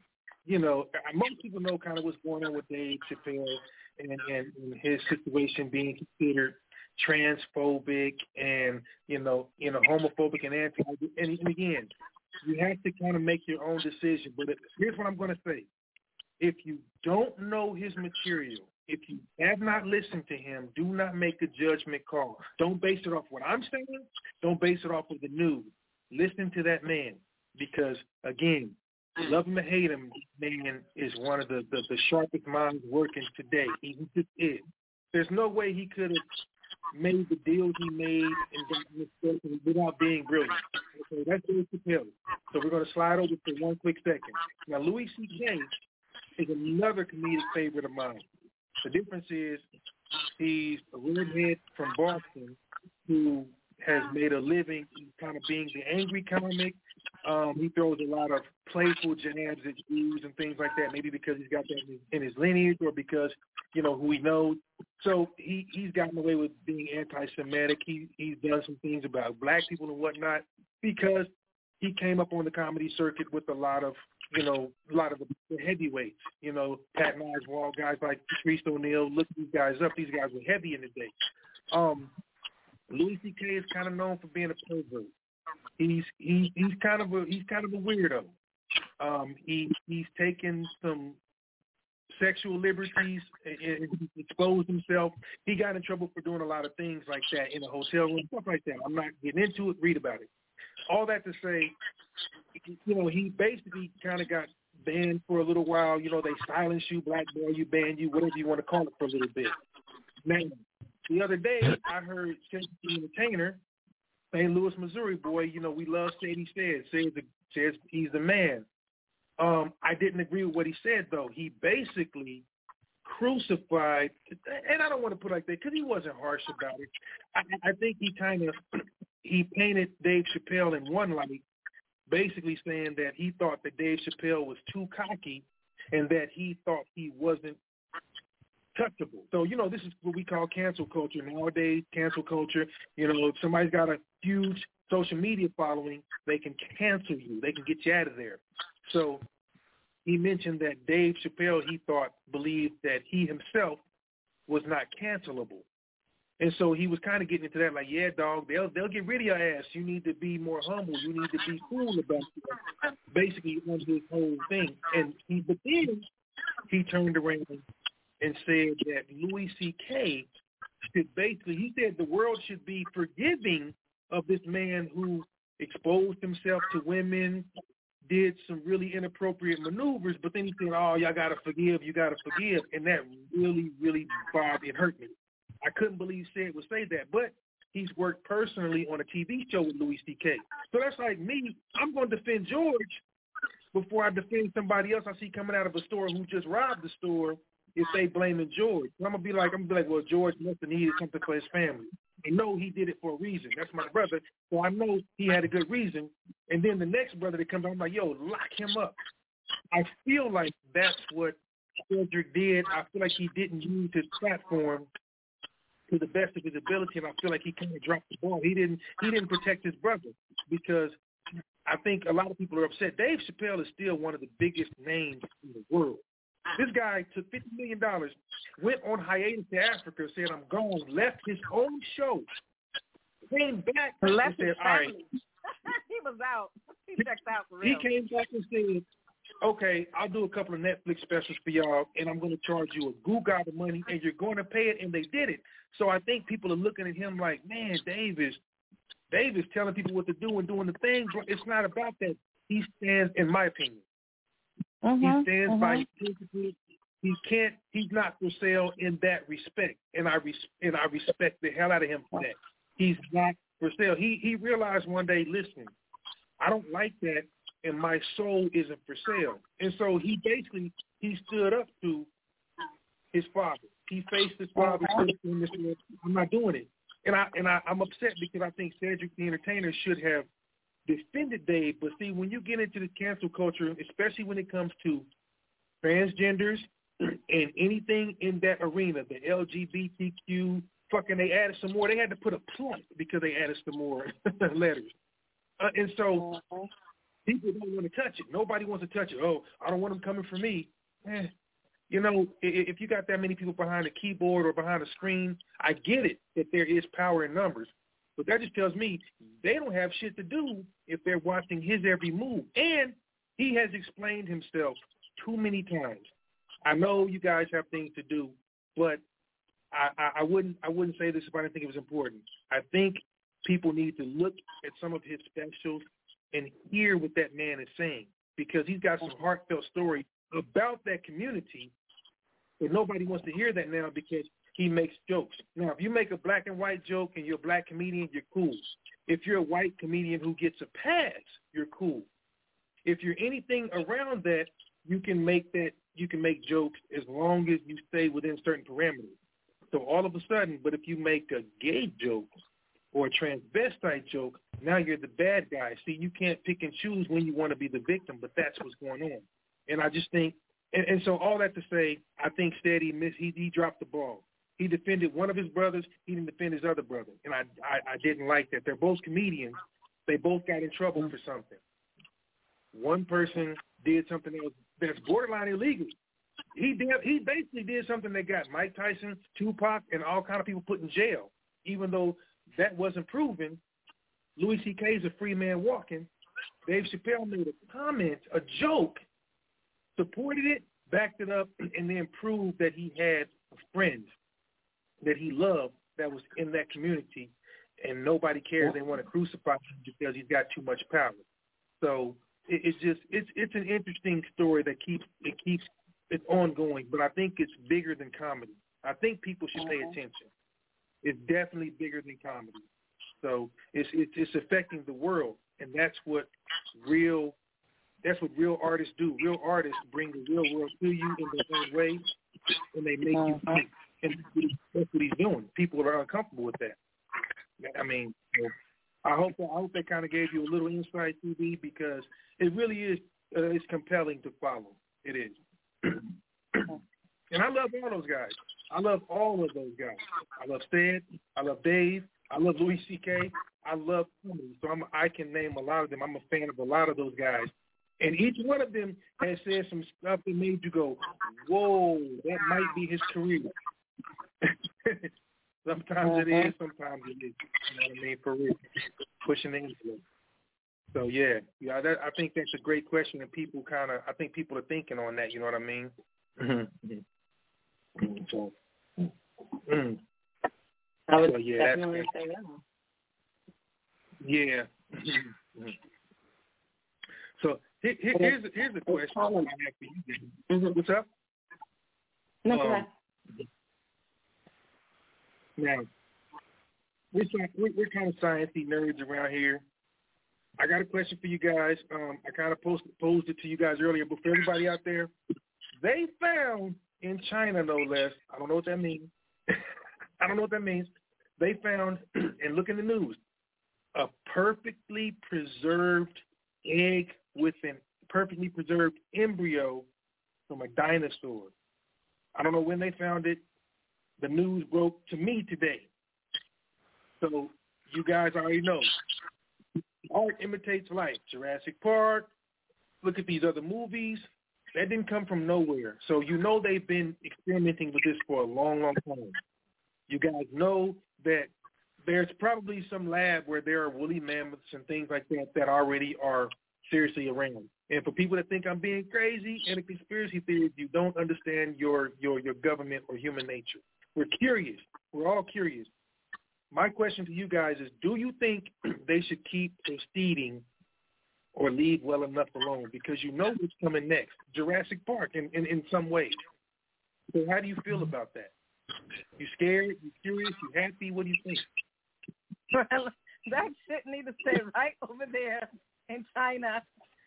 G: Most people know kind of what's going on with Dave Chappelle and his situation being considered transphobic and homophobic and anti. And again, you have to kind of make your own decision. But here's what I'm going to say: if you don't know his material, if you have not listened to him, do not make a judgment call. Don't base it off what I'm saying. Don't base it off of the news. Listen to that man because, again, love him or hate him, man is one of the sharpest minds working today. He just is. There's no way he could have made the deals he made and gotten this without being brilliant. Okay, that's Dave Chappelle. So we're going to slide over for one quick second. Now, Louis C.K. is another comedic favorite of mine. The difference is he's a redhead from Boston who has made a living kind of being the angry comic. He throws a lot of playful jabs at Jews and things like that, maybe because he's got that in his lineage or because, who he knows. So he's gotten away with being anti-Semitic. He's done some things about black people and whatnot because he came up on the comedy circuit with a lot of the heavyweights, Pat Oswalt, guys like Patrice O'Neal. Look these guys up. These guys were heavy in the day. Louis C.K. is kind of known for being a pervert. He's kind of a weirdo. He's taken some sexual liberties and exposed himself. He got in trouble for doing a lot of things like that in a hotel room, stuff like that. I'm not getting into it. Read about it. All that to say, he basically kind of got banned for a little while. They silence you, blackball you, ban you, whatever you want to call it for a little bit. Now, the other day, I heard Chester the Entertainer, St. Louis, Missouri boy, we love Sadie says he's the man. I didn't agree with what he said, though. He basically crucified, and I don't want to put it like that because he wasn't harsh about it. I think he painted Dave Chappelle in one light, basically saying that he thought that Dave Chappelle was too cocky and that he thought he wasn't touchable. So, this is what we call cancel culture. Nowadays, cancel culture, if somebody's got a huge social media following, they can cancel you. They can get you out of there. So he mentioned that Dave Chappelle, he believed that he himself was not cancelable. And so he was kind of getting into that, like, yeah, dog, they'll get rid of your ass. You need to be more humble. You need to be cool about it. Basically, on his whole thing. But then he turned around and said that Louis C.K. he said the world should be forgiving of this man who exposed himself to women, did some really inappropriate maneuvers, but then he said, oh, you got to forgive. And that really, really bothered and hurt me. I couldn't believe Sid would say that, but he's worked personally on a TV show with Louis C.K. So that's like me. I'm going to defend George, before I defend somebody else I see coming out of a store who just robbed the store if they blaming George. So I'm gonna be like, well, George must have needed something for his family. And no, he did it for a reason. That's my brother, so I know he had a good reason. And then the next brother that comes out, I'm like, yo, lock him up. I feel like that's what Cedric did. I feel like he didn't use his platform to the best of his ability, and I feel like he kind of dropped the ball. He didn't protect his brother, because I think a lot of people are upset. Dave Chappelle is still one of the biggest names in the world. This guy took $50 million, went on hiatus to Africa, said, I'm gone, left his own show, came back and said, all right.
D: He was out. He checked out for real.
G: He came back and said, okay, I'll do a couple of Netflix specials for y'all, and I'm going to charge you a goo god of money, and you're going to pay it, and they did it. So I think people are looking at him like, man, Dave is telling people what to do and doing the thing. But it's not about that. He stands, in my opinion, he stands by his principles. He's not for sale in that respect, and I respect the hell out of him for that. He's not for sale. He realized one day, listen, I don't like that, and my soul isn't for sale. And so he stood up to his father. He faced his father. And said, I'm not doing it. And I'm upset because I think Cedric the Entertainer should have defended Dave. But see, when you get into the cancel culture, especially when it comes to transgenders and anything in that arena, the LGBTQ, they added some more. They had to put a plus because they added some more letters. And so people don't want to touch it. Nobody wants to touch it. Oh, I don't want them coming for me. You know, if you got that many people behind a keyboard or behind a screen, I get it that there is power in numbers. But that just tells me they don't have shit to do if they're watching his every move. And he has explained himself too many times. I know you guys have things to do, but I wouldn't say this if I didn't think it was important. I think people need to look at some of his specials and hear what that man is saying, because he's got some heartfelt story about that community, but nobody wants to hear that now because he makes jokes. Now, if you make a black and white joke and you're a black comedian, you're cool. If you're a white comedian who gets a pass, you're cool. If you're anything around that, you can make jokes as long as you stay within certain parameters. So all of a sudden, but if you make a gay joke or a transvestite joke, now you're the bad guy. See, you can't pick and choose when you want to be the victim, but that's what's going on. And I just think, and so all that to say, I think Steady missed. He dropped the ball. He defended one of his brothers. He didn't defend his other brother, and I didn't like that. They're both comedians. They both got in trouble for something. One person did something that's borderline illegal. He basically did something that got Mike Tyson, Tupac, and all kind of people put in jail, even though that wasn't proven. Louis C.K. is a free man walking. Dave Chappelle made a comment, a joke, supported it, backed it up, and then proved that he had a friend that he loved that was in that community, and nobody cares. They want to crucify him because he's got too much power. So it's an interesting story that it's ongoing, but I think it's bigger than comedy. I think people should pay attention. It's definitely bigger than comedy. So it's affecting the world, and that's what real artists do. Real artists bring the real world to you in their own way, and they make you think. And that's what he's doing. People are uncomfortable with that. I mean, I hope that kind of gave you a little insight, TV, because it really is it's compelling to follow. It is. And I love all those guys. I love all of those guys. I love Sted. I love Dave. I love Louis C.K. I love comedy. So I can name a lot of them. I'm a fan of a lot of those guys. And each one of them has said some stuff that made you go, whoa, that might be his career. Sometimes it is, sometimes it isn't. You know what I mean? For real. Pushing the envelope. So, yeah, I think that's a great question, and I think people are thinking on that, you know what I mean? So,
C: I would definitely say
G: yeah. Yeah. So here's a question I have for you. What's up?
C: No, go ahead.
G: Now, we're kind of sciencey nerds around here. I got a question for you guys. I kind of posed it to you guys earlier, but for everybody out there, they found in China, no less, I don't know what that means. They found, and look in the news, a perfectly preserved egg with a perfectly preserved embryo from a dinosaur. I don't know when they found it. The news broke to me today. So you guys already know. Art imitates life. Jurassic Park. Look at these other movies. That didn't come from nowhere. So you know they've been experimenting with this for a long, long time. You guys know that there's probably some lab where there are woolly mammoths and things like that already are seriously around. And for people that think I'm being crazy and a conspiracy theorist, you don't understand your government or human nature. We're curious. We're all curious. My question to you guys is, do you think they should keep proceeding or leave well enough alone? Because you know what's coming next. Jurassic Park in some ways. So how do you feel about that? You scared? You curious? You happy? What do you think?
D: Well, that shit need to stay right over there in China.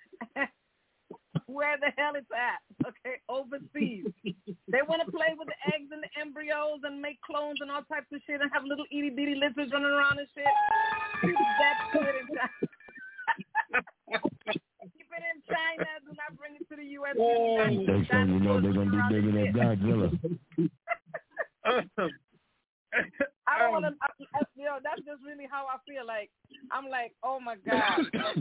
D: Where the hell it's at? Okay, overseas. They want to play with the eggs and the embryos and make clones and all types of shit and have little itty bitty lizards running around and shit. Keep that shit in China. Keep it in China. Do not bring it to the U.S.
B: You know they're gonna be bigger than Godzilla.
D: I don't want to. That's just really how I feel. Like I'm like, oh my God.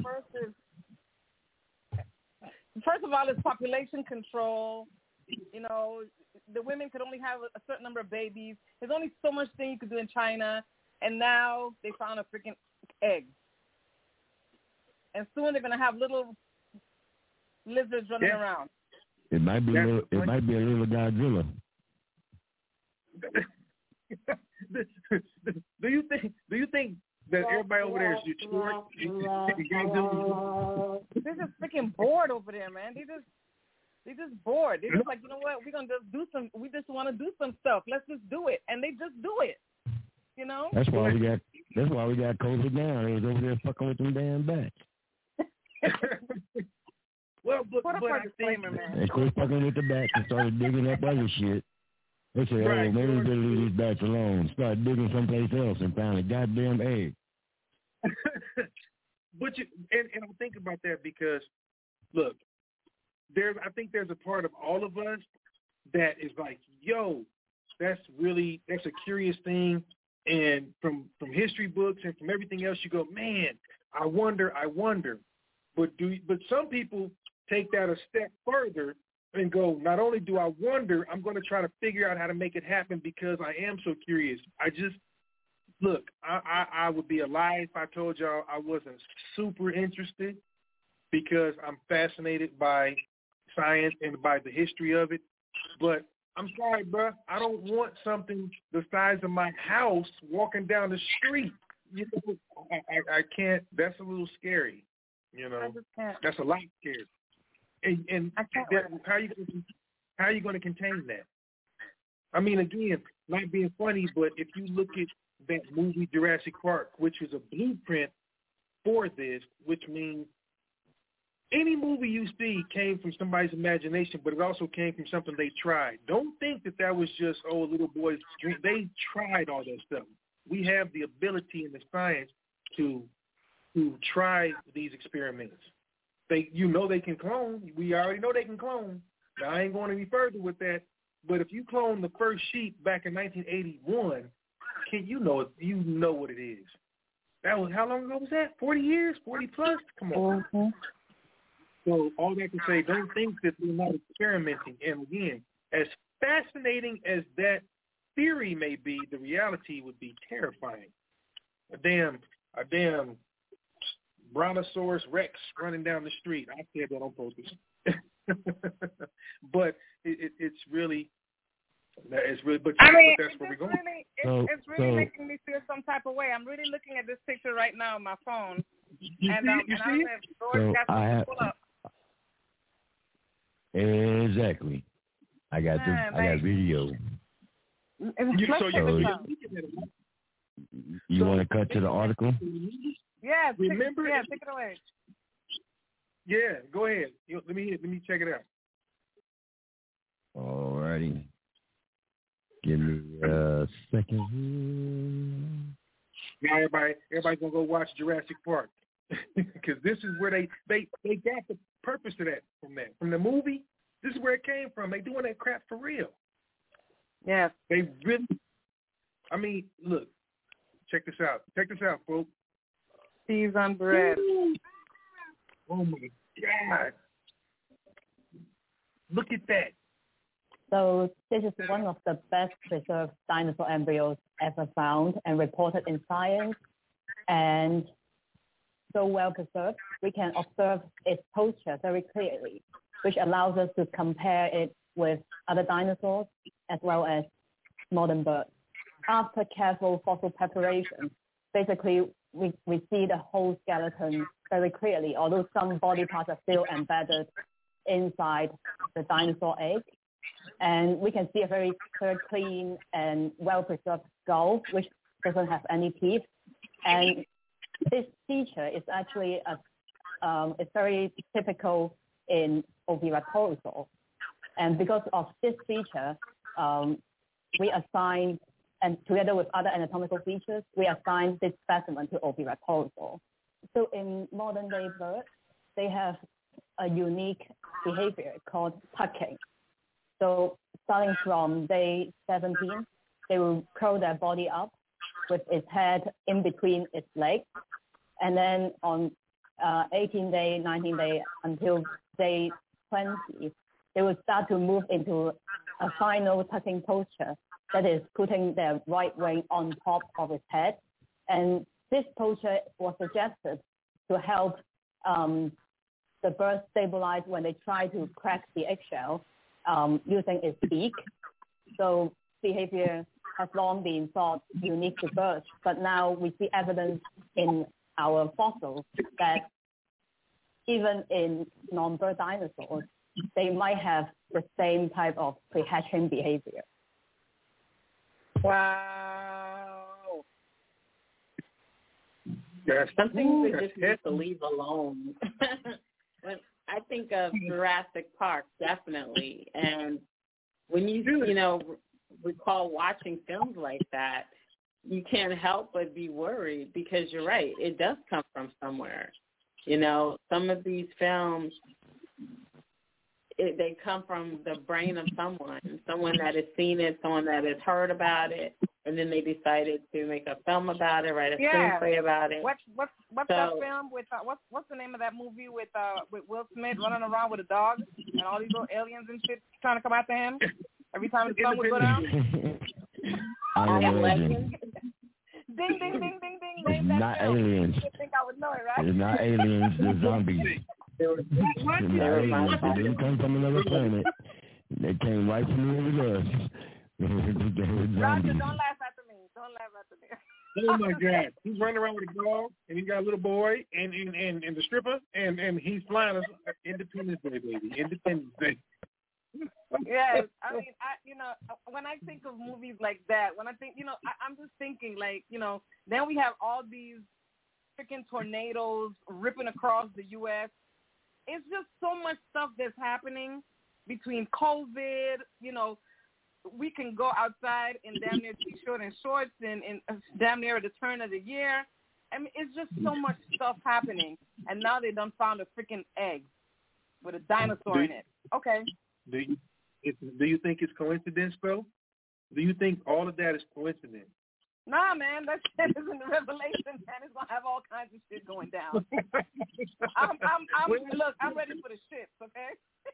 D: First of all, it's population control. You know, the women could only have a certain number of babies. There's only so much thing you could do in China, and now they found a freaking egg. And soon they're gonna have little lizards running around.
B: It might be a little Godzilla.
G: Do you think that everybody over there is Detroit?
D: They're just freaking bored over there, man. They just bored. They're just like, you know what? We're gonna just do some. We just want to do some stuff. Let's just do it, and they just do it. You know.
B: That's why we got COVID now. They was over there fucking with them damn bats.
G: Well, but I think
B: they quit fucking with the bats and started digging up other shit. They said, maybe we better leave these bats alone. Start digging someplace else and found a goddamn egg.
G: But I think about that because, look, I think there's a part of all of us that is like, yo, that's a curious thing. And from history books and from everything else, you go, man, I wonder. But some people take that a step further and go, not only do I wonder, I'm going to try to figure out how to make it happen because I am so curious. I would be a lie if I told y'all I wasn't super interested because I'm fascinated by science and by the history of it. But I'm sorry, bro. I don't want something the size of my house walking down the street. You know, I can't. That's a little scary. You know, that's a lot scary. And how are you going to contain that? I mean, again, not being funny, but if you look at that movie Jurassic Park, which is a blueprint for this, which means any movie you see came from somebody's imagination, but it also came from something they tried. Don't think that was just, a little boy's dream. They tried all that stuff. We have the ability and the science to try these experiments. They can clone. We already know they can clone. Now, I ain't going any further with that. But if you clone the first sheep back in 1981, you know what it is. That was, how long ago was that? 40 years? 40 plus? Come on. Mm-hmm. So all that to say, don't think that they're not experimenting. And again, as fascinating as that theory may be, the reality would be terrifying. A damn Brontosaurus Rex running down the street. I said that on purpose. But it's really. But that's where we're going.
D: It's really making me feel some type of way. I'm really looking at this picture right now on my phone.
G: You see it?
B: Exactly. I got video.
G: You want to cut to the article?
D: Yeah,
G: remember?
D: Take it away.
G: Yeah, go ahead. Let me check it out.
B: Alrighty. Give me a second.
G: Now everybody's gonna go watch Jurassic Park because this is where they got the purpose of that from the movie. This is where it came from. They doing that crap for real.
D: Yeah.
G: They really. I mean, look. Check this out. Check this out, folks.
D: Cheese on bread.
G: Oh my God! Look at that.
I: So this is one of the best preserved dinosaur embryos ever found and reported in Science, and so well preserved, we can observe its posture very clearly, which allows us to compare it with other dinosaurs as well as modern birds. After careful fossil preparation, basically we see the whole skeleton very clearly, although some body parts are still embedded inside the dinosaur egg. And we can see a very clean and well-preserved skull, which doesn't have any teeth. And this feature is actually it's very typical in Oviraptorosaur. And because of this feature, we assigned, and together with other anatomical features, we assigned this specimen to Oviraptorosaur. So in modern-day birds, they have a unique behavior called tucking. So starting from day 17, they will curl their body up with its head in between its legs. And then on 18 day, 19 day, until day 20, they will start to move into a final tucking posture, that is putting their right wing on top of its head. And this posture was suggested to help the bird stabilize when they try to crack the eggshell using its beak. So behavior has long been thought unique to birds, but now we see evidence in our fossils that even in non-bird dinosaurs, they might have the same type of pre-hatching behavior.
D: Wow.
C: Some things we just need to leave alone. When I think of Jurassic Park, definitely. And when you recall watching films like that, you can't help but be worried because you're right. It does come from somewhere. Some of these films, they come from the brain of someone that has seen it, someone that has heard about it, and then they decided to make a film about it, write a screenplay about it.
D: What's that film with? What's the name of that movie with Will Smith running around with a dog and all these little aliens and shit trying to come after him every time the sun would go down? Ding, ding, ding, ding, ding.
B: It's not aliens.
D: I think I would know it, right?
B: It's not aliens. It's zombies. It's not aliens. They didn't come from another planet. They came right from the earth.
D: Roger, don't laugh after me. Don't laugh after me.
G: Oh my God! He's running around with a dog, and he's got a little boy, and the stripper, and he's flying us Independence Day, baby, Independence Day.
D: Yes, I mean, when I think of movies like that, when I think, I'm just thinking then we have all these freaking tornadoes ripping across the U.S. It's just so much stuff that's happening between COVID, we can go outside in damn near t-shirt and shorts and damn near the turn of the year. I mean, it's just so much stuff happening. And now they done found a freaking egg with a dinosaur in it. Okay.
G: Do you think it's coincidence, though? Do you think all of that is coincidence?
D: Nah, man, that shit is in the Revelation, man. It's gonna have all kinds of shit going down. Look, I'm ready for the shit, okay?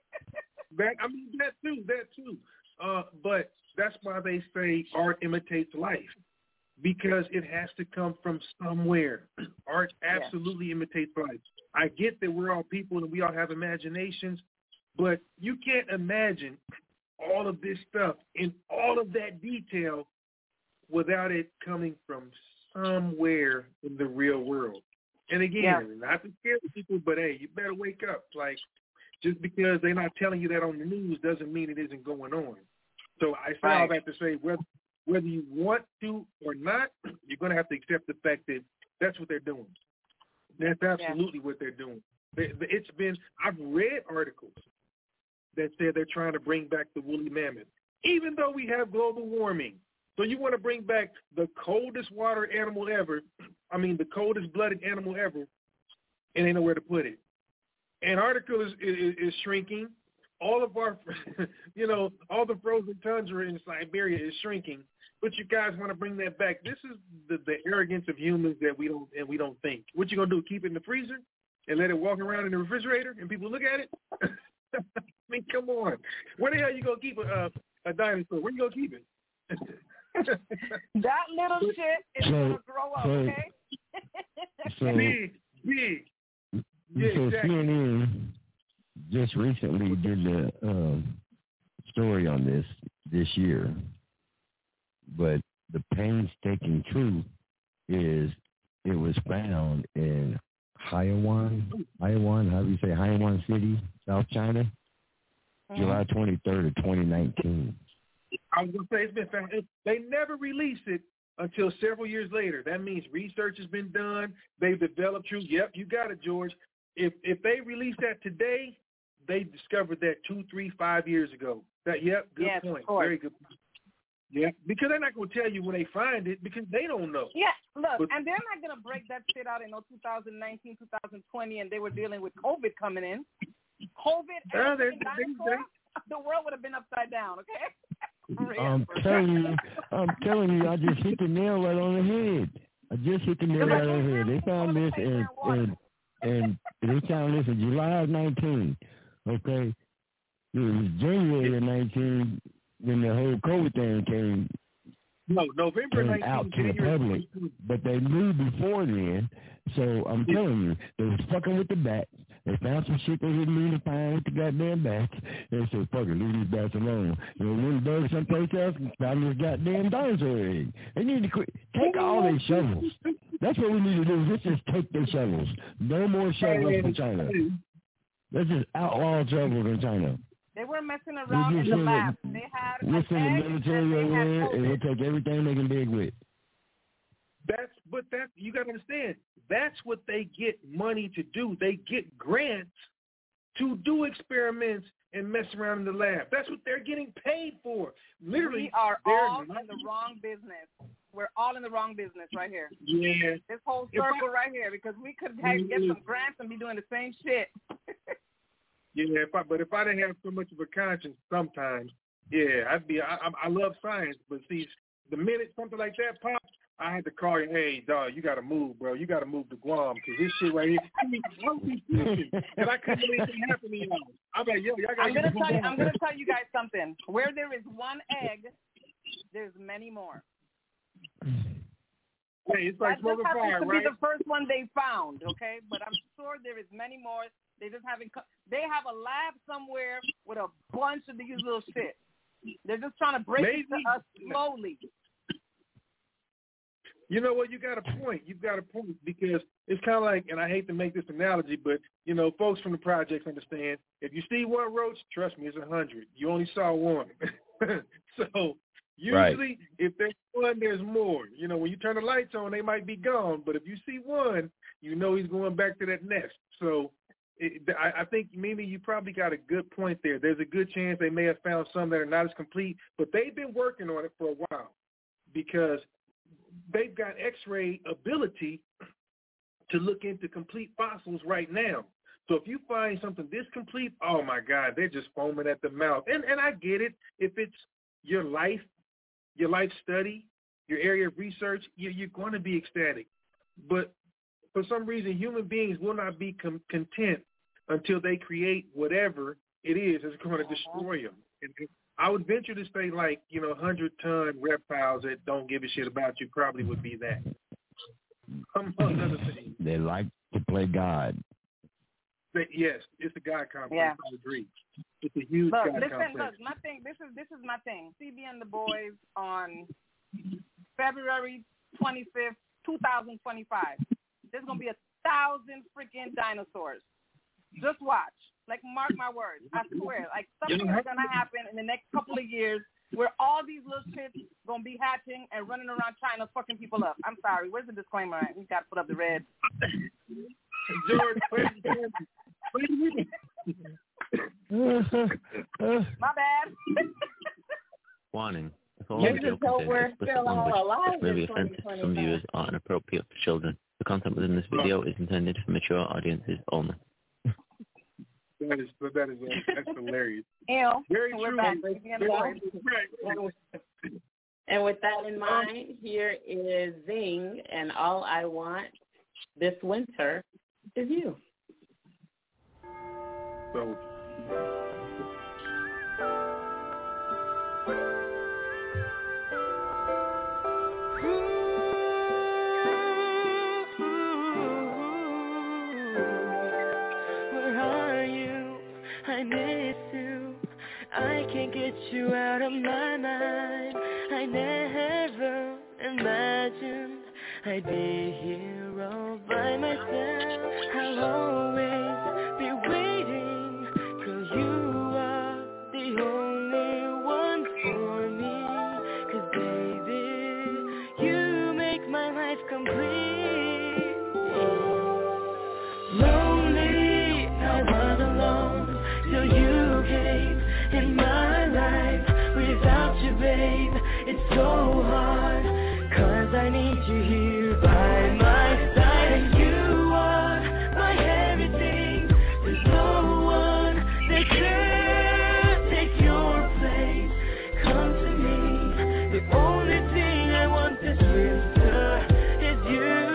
G: That too. But that's why they say art imitates life, because it has to come from somewhere. Art absolutely imitates life. I get that we're all people and we all have imaginations, but you can't imagine all of this stuff in all of that detail without it coming from somewhere in the real world. And again, not to scare people, but hey, you better wake up. Like, just because they're not telling you that on the news doesn't mean it isn't going on. So I say all that to say whether you want to or not, you're going to have to accept the fact that that's what they're doing. That's absolutely what they're doing. I've read articles that said they're trying to bring back the woolly mammoth, even though we have global warming. So you want to bring back the coldest water animal ever, the coldest blooded animal ever, and ain't nowhere to put it. Antarctica is shrinking. All of our, all the frozen tundra in Siberia is shrinking. But you guys want to bring that back. This is the arrogance of humans that we don't think. What you going to do, keep it in the freezer and let it walk around in the refrigerator and people look at it? Come on. Where the hell you going to keep a dinosaur? Where you going to keep it?
D: That little shit is going to grow up, okay?
G: Big. Yeah,
B: so
G: exactly.
B: CNN just recently did a story on this year, but the painstaking truth is it was found in Haiwan, how do you say, Haiwan City, South China, July 23rd of 2019.
G: I was going to say it's been found. They never released it until several years later. That means research has been done. They've developed truth. Yep, you got it, George. If they release that today, they discovered that 2, 3, 5 years ago. Good point. Very good point. Yeah, because they're not going to tell you when they find it because they don't know.
D: Yeah, look, and they're not going to break that shit out in 2019, 2020, and they were dealing with COVID coming in. COVID, the world would have been upside down, okay?
B: I'm telling you, I just hit the nail right on the head. They found this and they found this in July of 19. Okay, it was January of 19 when the whole COVID thing came.
G: No, November 19
B: out to the public, but they knew before then. So I'm telling you, they was fucking with the bats. They found some shit they didn't mean to find with the goddamn bats. They said, fuck it, leave these bats alone. Went to someplace else and found this goddamn dinosaur egg. They need to quit. Take all their shovels. That's what we need to do. Let's just take their shovels. No more shovels from China. Let's just outlaw shovels in China.
D: They were messing around in the lab. They had
B: we'll send the military over there and we'll take everything they can dig with.
G: But you got to understand, that's what they get money to do. They get grants to do experiments and mess around in the lab. That's what they're getting paid for. Literally,
D: we are all in the wrong business. We're all in the wrong business right here.
G: Yeah.
D: This whole circle right here, because we could get some grants and be doing the same shit.
G: Yeah, but if I didn't have so much of a conscience sometimes, I love science, but see, the minute something like that pops, I had to call you, hey, dog, you got to move, bro. You got to move to Guam because this shit right here, and I couldn't let anything happen to y'all. I'm like, yo, y'all got to
D: I'm going to tell you guys something. Where there is one egg, there's many more.
G: Hey, it's like smoking fire,
D: to
G: right?
D: be the first one they found, okay? But I'm sure there is many more. They have a lab somewhere with a bunch of these little shit. They're just trying to break it to us slowly.
G: You know what? You got a point. You've got a point because it's kind of like, and I hate to make this analogy, but, folks from the projects understand, if you see one roach, trust me, it's 100. You only saw one. So usually if there's one, there's more. When you turn the lights on, they might be gone. But if you see one, he's going back to that nest. So I think, Mimi, you probably got a good point there. There's a good chance they may have found some that are not as complete, but they've been working on it for a while because they've got X-ray ability to look into complete fossils right now. So if you find something this complete, oh, my God, they're just foaming at the mouth. And I get it. If it's your life study, your area of research, you're going to be ecstatic. But for some reason, human beings will not be content until they create whatever it is that's going to destroy them. And I would venture to say 100-ton reptiles that don't give a shit about you probably would be that. Among other things.
B: They like to play God.
G: Yes, it's the God complex.
D: Yeah.
G: I agree. It's a huge God complex.
D: Look, my thing, this is my thing. CB and the boys on February 25th, 2025. There's going to be 1,000 freaking dinosaurs. Just watch. Mark my words. I swear. Something is going to happen in the next couple of years where all these little shits going to be hatching and running around China fucking people up. I'm sorry. Where's the disclaimer at? We got to put up the red.
G: George,
D: My bad.
J: Warning. The following video contains explicit language which may be offensive to some viewers or inappropriate for children. The content within this video is intended for mature audiences only.
G: That's hilarious.
D: Very true.
C: And with that in mind, here is Zing, and All I Want This Winter Is You.
G: So.
H: I miss you. I can't get you out of my mind. I never imagined I'd be here all by myself. I'll always be waiting, 'cause you are the only one for me. 'Cause baby, you make my life complete. Lonely, I was alone till you came in my life. Without you, babe, it's so hard, 'cause I need you here by my side. And you are my everything. There's no one that could take your place. Come to me. The only thing I want this winter is you.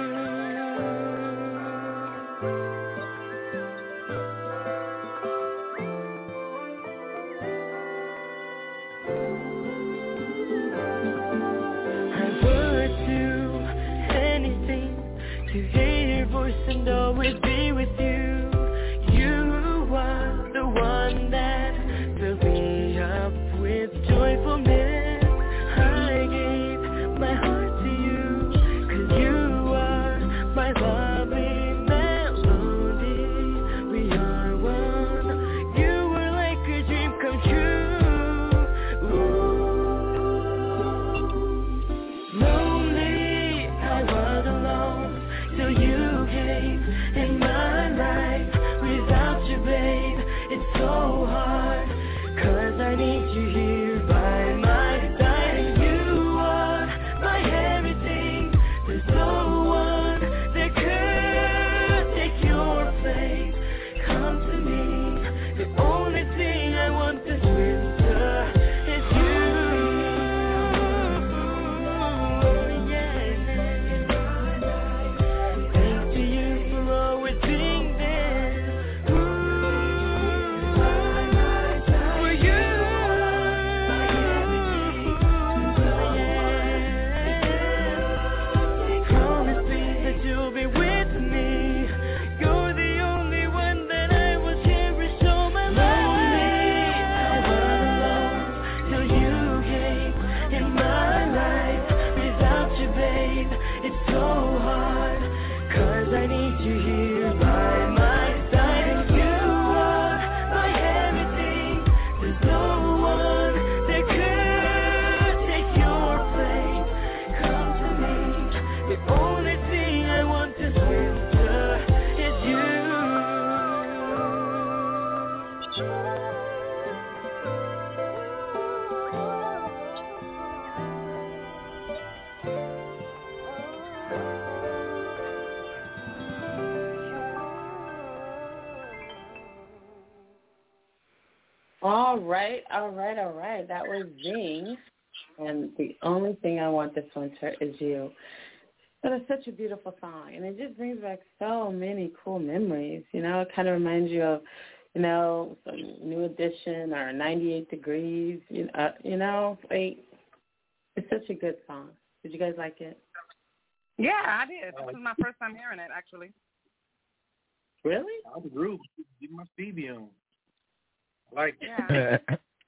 H: To hear your voice and always be with you. You are the one that fills me up with joyfulness. I gave my heart to you, 'cause you are my lovely melody. We are one. You were like a dream come true. Ooh. Lonely, I was alone till you came in my life. Without you, babe, it's so hard, 'cause I need you here by my side. And you are my everything. There's no one that could take your place. Come to me. The only thing I want this winter is you.
C: All right. That was Zing. And the only thing I want this winter is you. That is such a beautiful song. And it just brings back so many cool memories. You know, it kind of reminds you of, you know, some New Edition or 98 Degrees. You know, like, it's such a good song. Did you guys like it?
D: Yeah, I did. This was my first time hearing it, actually.
C: Really?
G: I'm the groove. Get my Stevie on. Like,
D: yeah.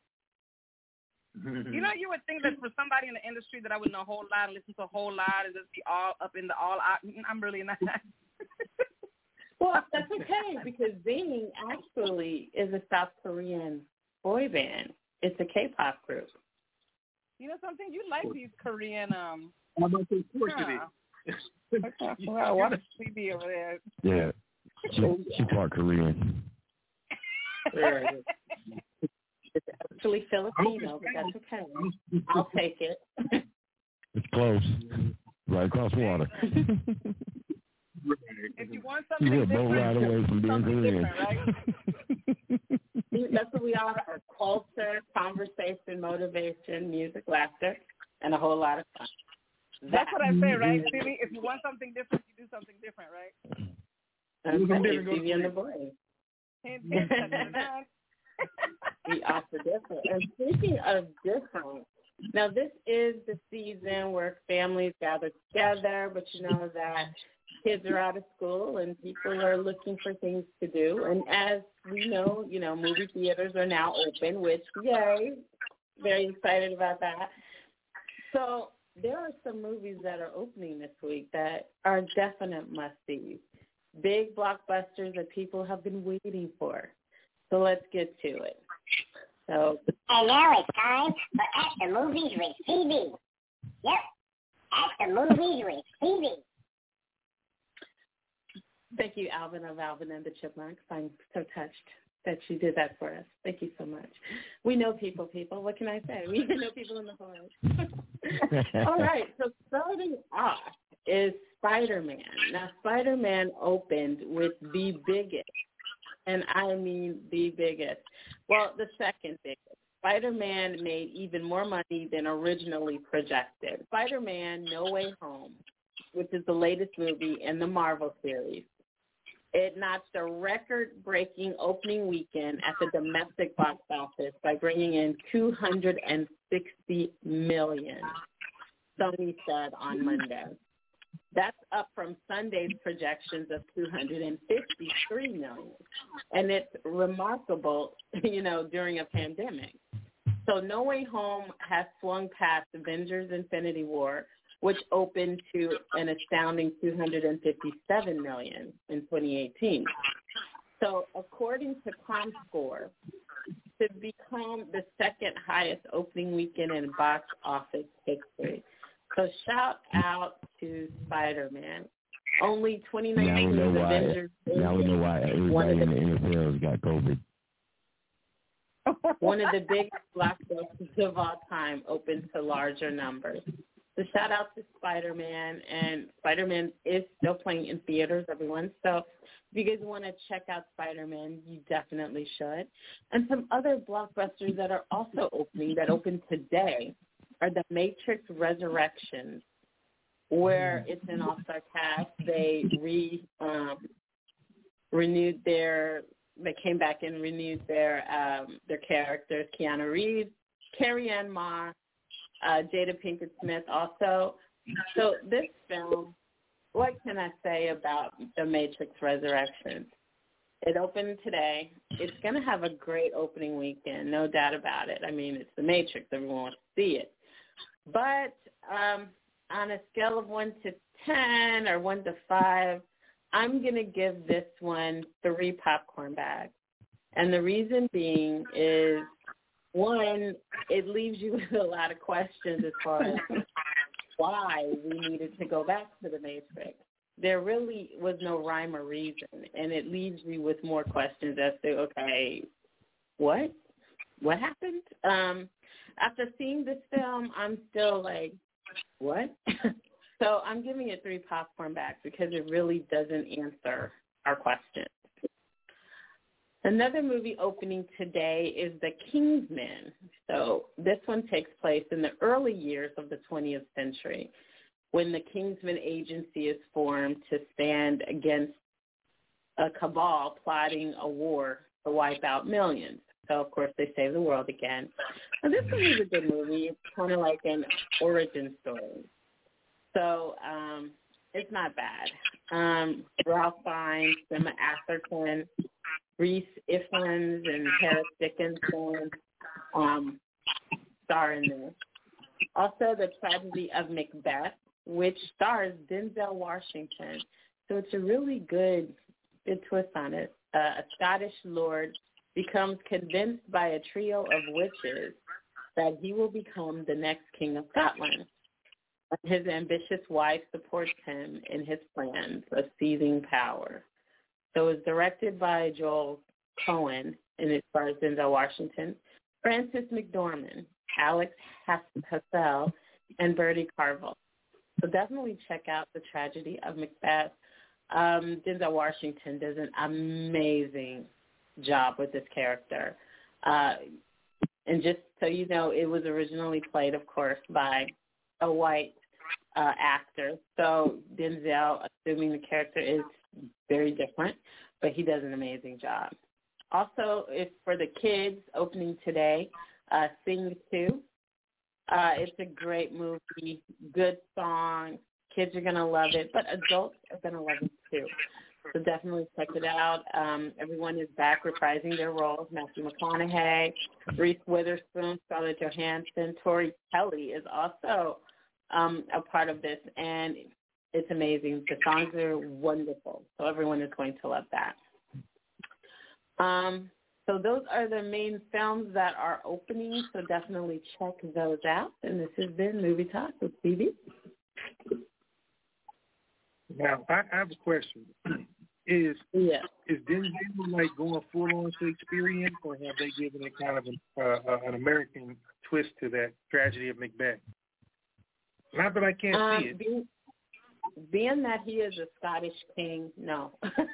D: You know, you would think that for somebody in the industry that I would know a whole lot, listen to a whole lot, and just be all up in the all out. I'm really not.
C: Well, that's okay, because Zing actually is a South Korean boy band. It's a K-pop group.
D: You know something? You like these Korean.
G: I'm about to say, of course it is.
D: Well, watch CB over there.
B: Yeah, she part Korean.
C: It's actually Filipino, but that's okay. I'll take it.
B: It's close. Right across water.
D: If you want something different,
B: right away from being Korean.
D: Right?
C: That's what we all have: culture, conversation, motivation, music, laughter, and a whole lot of fun.
D: That's what I say, right, Stevie? If you want something different, you do something different, right?
C: That's right. Stevie and the boys. We offer different. And speaking of different, now this is the season where families gather together, but you know that kids are out of school and people are looking for things to do. And as we know, movie theaters are now open, which, yay, very excited about that. So there are some movies that are opening this week that are definite must-sees, big blockbusters that people have been waiting for. So let's get to it. So,
K: and now it's time for At the Movies with CB. Yep, At the Movies with CB.
C: Thank you, Alvin of Alvin and the Chipmunks. I'm so touched that you did that for us. Thank you so much. We know people. What can I say? We know people in the forest. All right, so starting off is Spider-Man. Now, Spider-Man opened with the biggest, and I mean the biggest, well, the second biggest. Spider-Man made even more money than originally projected. Spider-Man No Way Home, which is the latest movie in the Marvel series, it notched a record-breaking opening weekend at the domestic box office by bringing in $260 million, Sony said on Monday. That's up from Sunday's projections of $253 million. And it's remarkable, during a pandemic. So No Way Home has swung past Avengers Infinity War, which opened to an astounding $257 million in 2018. So according to ComScore, to become the second highest opening weekend in box office history. So shout out to Spider-Man. Only 2019 Avengers.
B: Now we know why everybody in the NFL has got COVID.
C: One of the biggest blockbusters of all time opened to larger numbers. So shout out to Spider-Man, and Spider-Man is still playing in theaters, everyone. So if you guys want to check out Spider-Man, you definitely should. And some other blockbusters that are also opening, that open today, are The Matrix Resurrections, where it's an all-star cast. They they came back and renewed their characters. Keanu Reeves, Carrie-Anne Moss, Jada Pinkett Smith also. So this film, what can I say about The Matrix Resurrections? It opened today. It's going to have a great opening weekend, no doubt about it. I mean, it's The Matrix. Everyone wants to see it. But on a scale of 1 to 10 or 1 to 5, I'm going to give this one 3 popcorn bags. And the reason being is, one, it leaves you with a lot of questions as far as why we needed to go back to The Matrix. There really was no rhyme or reason, and it leaves you with more questions as to, okay, what happened? After seeing this film, I'm still like, what? So I'm giving it 3 popcorn bags because it really doesn't answer our questions. Another movie opening today is The Kingsman. So this one takes place in the early years of the 20th century, when the Kingsman Agency is formed to stand against a cabal plotting a war to wipe out millions. So, of course, they save the world again. Now, this one is a good movie. It's kind of like an origin story. So it's not bad. Ralph Fiennes, Emma Atherton, Reese Ifans, and Paris Dickinson star in this. Also, The Tragedy of Macbeth, which stars Denzel Washington. So it's a really good twist on it. A Scottish lord becomes convinced by a trio of witches that he will become the next king of Scotland. His ambitious wife supports him in his plans of seizing power. So it's directed by Joel Cohen, and it stars Denzel Washington, Frances McDormand, Alex Hassell, and Bertie Carvel. So definitely check out The Tragedy of Macbeth. Denzel Washington does an amazing job with this character. And just so you know, it was originally played, of course, by a white actor. So Denzel, assuming the character is very different, but he does an amazing job. Also, it's for the kids, opening today, Sing 2. It's a great movie, good song. Kids are going to love it, but adults are going to love it too. So definitely check it out. Everyone is back reprising their roles. Matthew McConaughey, Reese Witherspoon, Scarlett Johansson, Tori Kelly is also a part of this, and it's amazing. The songs are wonderful, so everyone is going to love that. So those are the main films that are opening, so definitely check those out. And this has been Movie Talk with Phoebe.
G: Now, I have a question. Is Denzel like going full on Shakespearean, or have they given it kind of an American twist to that Tragedy of Macbeth? Not that I can't see it.
C: Being that he is a Scottish king, no.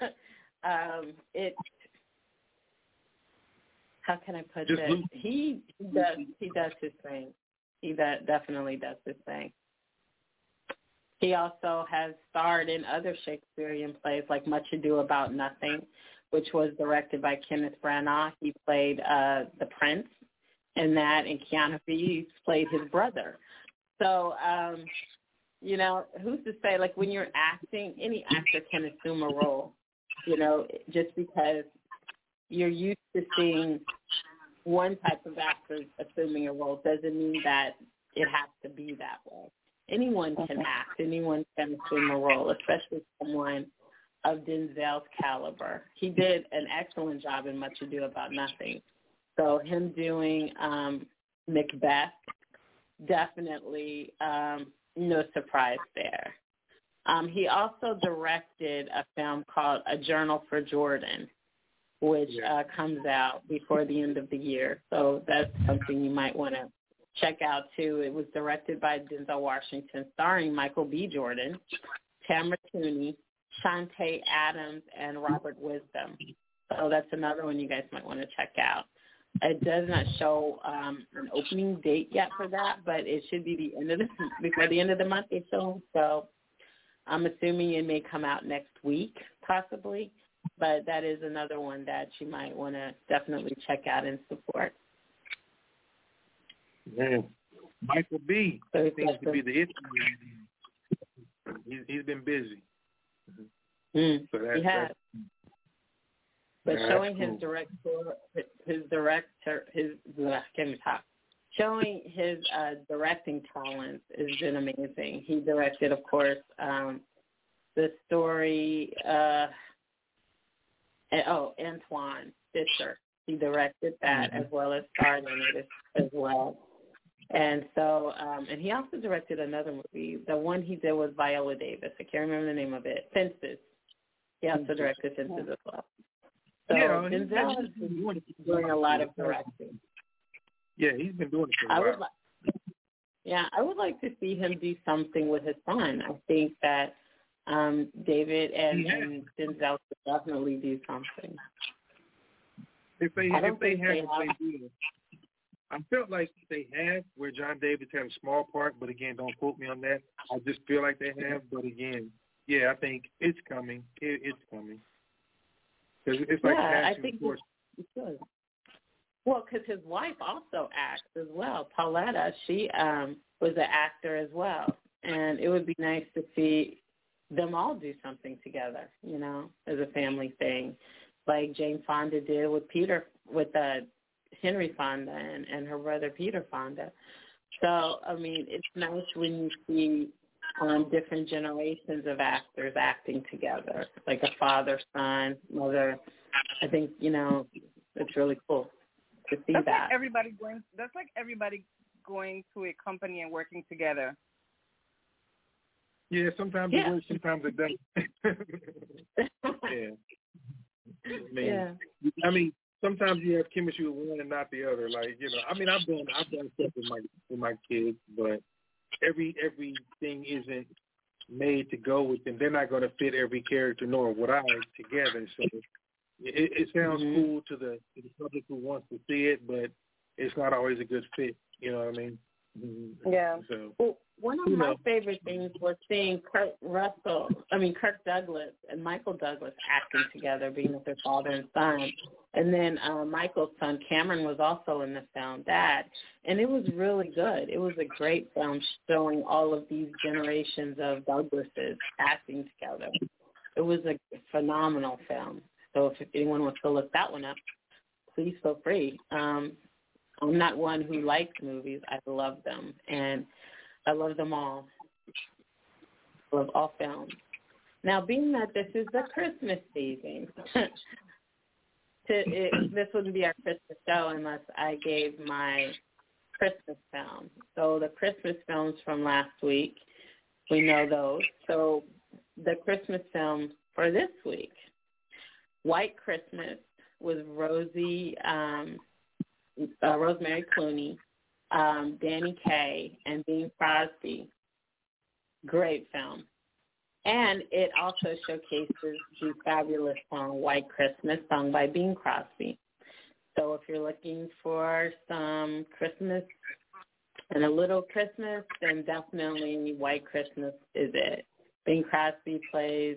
C: How can I put it? He does his thing. He definitely does his thing. He also has starred in other Shakespearean plays like Much Ado About Nothing, which was directed by Kenneth Branagh. He played the prince in that, and Keanu Reeves played his brother. So, you know, who's to say, like, when you're acting, any actor can assume a role, you know, just because you're used to seeing one type of actor assuming a role doesn't mean that it has to be that way. Anyone can act. Anyone can assume a role, especially someone of Denzel's caliber. He did an excellent job in Much Ado About Nothing. So him doing Macbeth, definitely no surprise there. He also directed a film called A Journal for Jordan, which comes out before the end of the year. So that's something you might want to check out, too. It was directed by Denzel Washington, starring Michael B. Jordan, Tamara Tooney, Shantae Adams, and Robert Wisdom. So that's another one you guys might want to check out. It does not show an opening date yet for that, but it should be before the end of the month or so. So I'm assuming it may come out next week, possibly. But that is another one that you might want to definitely check out and support.
G: Man, Michael B. seems to be the it. He's been busy.
C: So he has. But showing his showing his directing talents has been amazing. He directed, of course, the story. Antoine Fisher. He directed that as well as starred in it as well. And so, and he also directed another movie. The one he did was Viola Davis. I can't remember the name of it. Fences. He also directed Fences as well. So Denzel has been doing a lot of directing.
G: Yeah, he's been doing it for a while.
C: I would like to see him do something with his son. I think that David and Denzel could definitely do something.
G: If they I felt like they have, where John Davis had a small part, but again, don't quote me on that. I just feel like they have, but again, yeah, I think it's coming. It's coming. It's like
C: I think it should. Well, because his wife also acts as well. Pauletta, she was an actor as well, and it would be nice to see them all do something together, you know, as a family thing, like Jane Fonda did with Henry Fonda and her brother Peter Fonda. So, I mean, it's nice when you see different generations of actors acting together, like a father, son, mother. I think, you know, it's really cool to see that.
D: That's like everybody going to a company and working together.
G: Yeah, sometimes it works, sometimes it doesn't. I mean, sometimes you have chemistry with one and not the other. Like, I mean, I've done stuff with my kids, but everything isn't made to go with them. They're not going to fit every character, nor would I, together. So it sounds cool to the public who wants to see it, but it's not always a good fit. You know what I mean?
C: Yeah.
G: So,
C: well, one of my favorite things was seeing Kirk Douglas and Michael Douglas acting together, being with their father and son. And then Michael's son, Cameron, was also in the film, Dad. And it was really good. It was a great film showing all of these generations of Douglases acting together. It was a phenomenal film. So if anyone wants to look that one up, please feel free. I'm not one who likes movies. I love them, and I love them all. I love all films. Now, being that this is the Christmas season, this wouldn't be our Christmas show unless I gave my Christmas film. So the Christmas films from last week, we know those. So the Christmas film for this week, White Christmas with Rosemary Clooney, Danny Kaye, and Bing Crosby. Great film. And it also showcases the fabulous song White Christmas, sung by Bing Crosby. So if you're looking for some Christmas and a little Christmas, then definitely White Christmas is it. Bing Crosby plays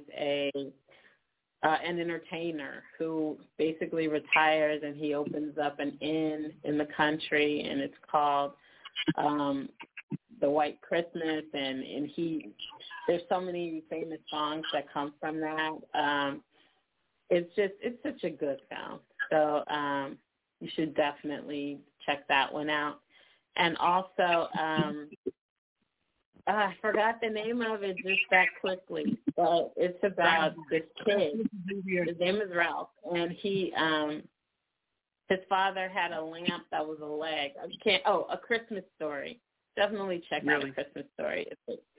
C: an entertainer who basically retires, and he opens up an inn in the country, and it's called The White Christmas, and there's so many famous songs that come from that. It's such a good film. So you should definitely check that one out. And also, I forgot the name of it just that quickly, but it's about this kid. His name is Ralph, and his father had a lamp that was a leg. A Christmas Story. Definitely check out A Christmas Story.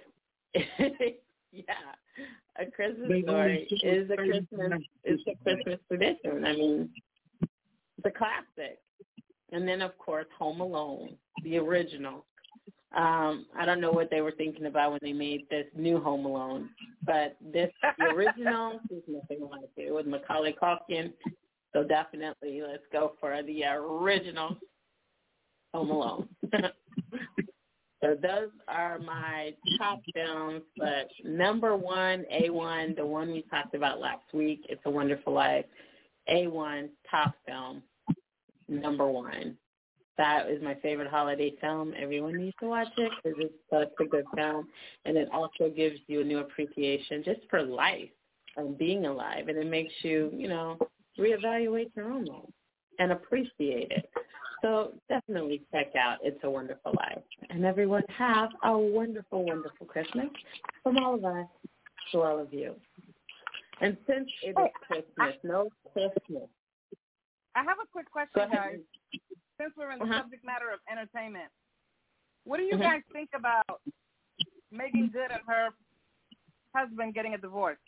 C: A Christmas Story is a Christmas tradition. I mean, it's a classic. And then, of course, Home Alone, the original. I don't know what they were thinking about when they made this new Home Alone, but the original is nothing like it with Macaulay Culkin. So definitely let's go for the original Home Alone. So those are my top films, but number one, A1, the one we talked about last week, It's a Wonderful Life, A1, top film, number one. That is my favorite holiday film. Everyone needs to watch it because it's such a good film. And it also gives you a new appreciation just for life and being alive. And it makes you, reevaluate your own life and appreciate it. So definitely check out It's a Wonderful Life. And everyone have a wonderful, wonderful Christmas from all of us to all of you. And since it is Christmas, no Christmas.
D: I have a quick question, guys. Since we're in the subject matter of entertainment, what do you guys think about Megan Good and her husband getting a divorce?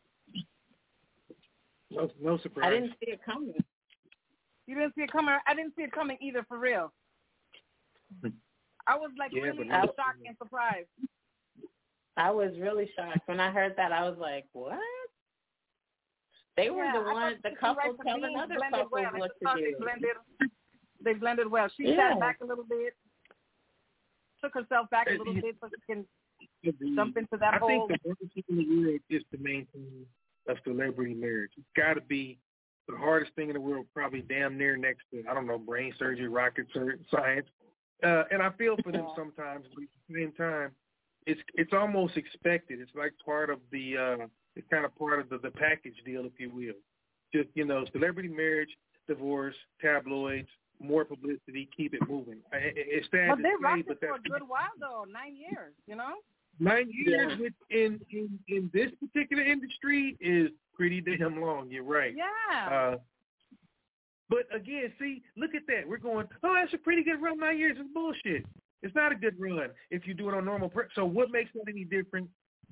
G: No surprise.
C: I didn't see it coming.
D: You didn't see it coming? I didn't see it coming either, for real. I was really shocked and surprised.
C: I was really shocked. When I heard that, I was like, what? They were the couple telling other couples what to do.
D: They blended well. She sat back a little bit, took herself back a little bit so she can jump into that hole.
G: I think the hardest thing in the world is to maintain a celebrity marriage. It's got to be the hardest thing in the world, probably damn near next to, brain surgery, rocket science. And I feel for them sometimes, but at the same time, it's almost expected. It's like part of it's kind of part of the package deal, if you will. Just, celebrity marriage, divorce, tabloids, more publicity, keep it moving. It's sad
D: but
G: to
D: they
G: say,
D: rocked
G: but
D: it for a good while, though, 9 years,
G: 9 years in this particular industry is pretty damn long. You're right.
D: Yeah.
G: But again, see, look at that. We're going, that's a pretty good run. 9 years is bullshit. It's not a good run if you do it on normal. So what makes that any different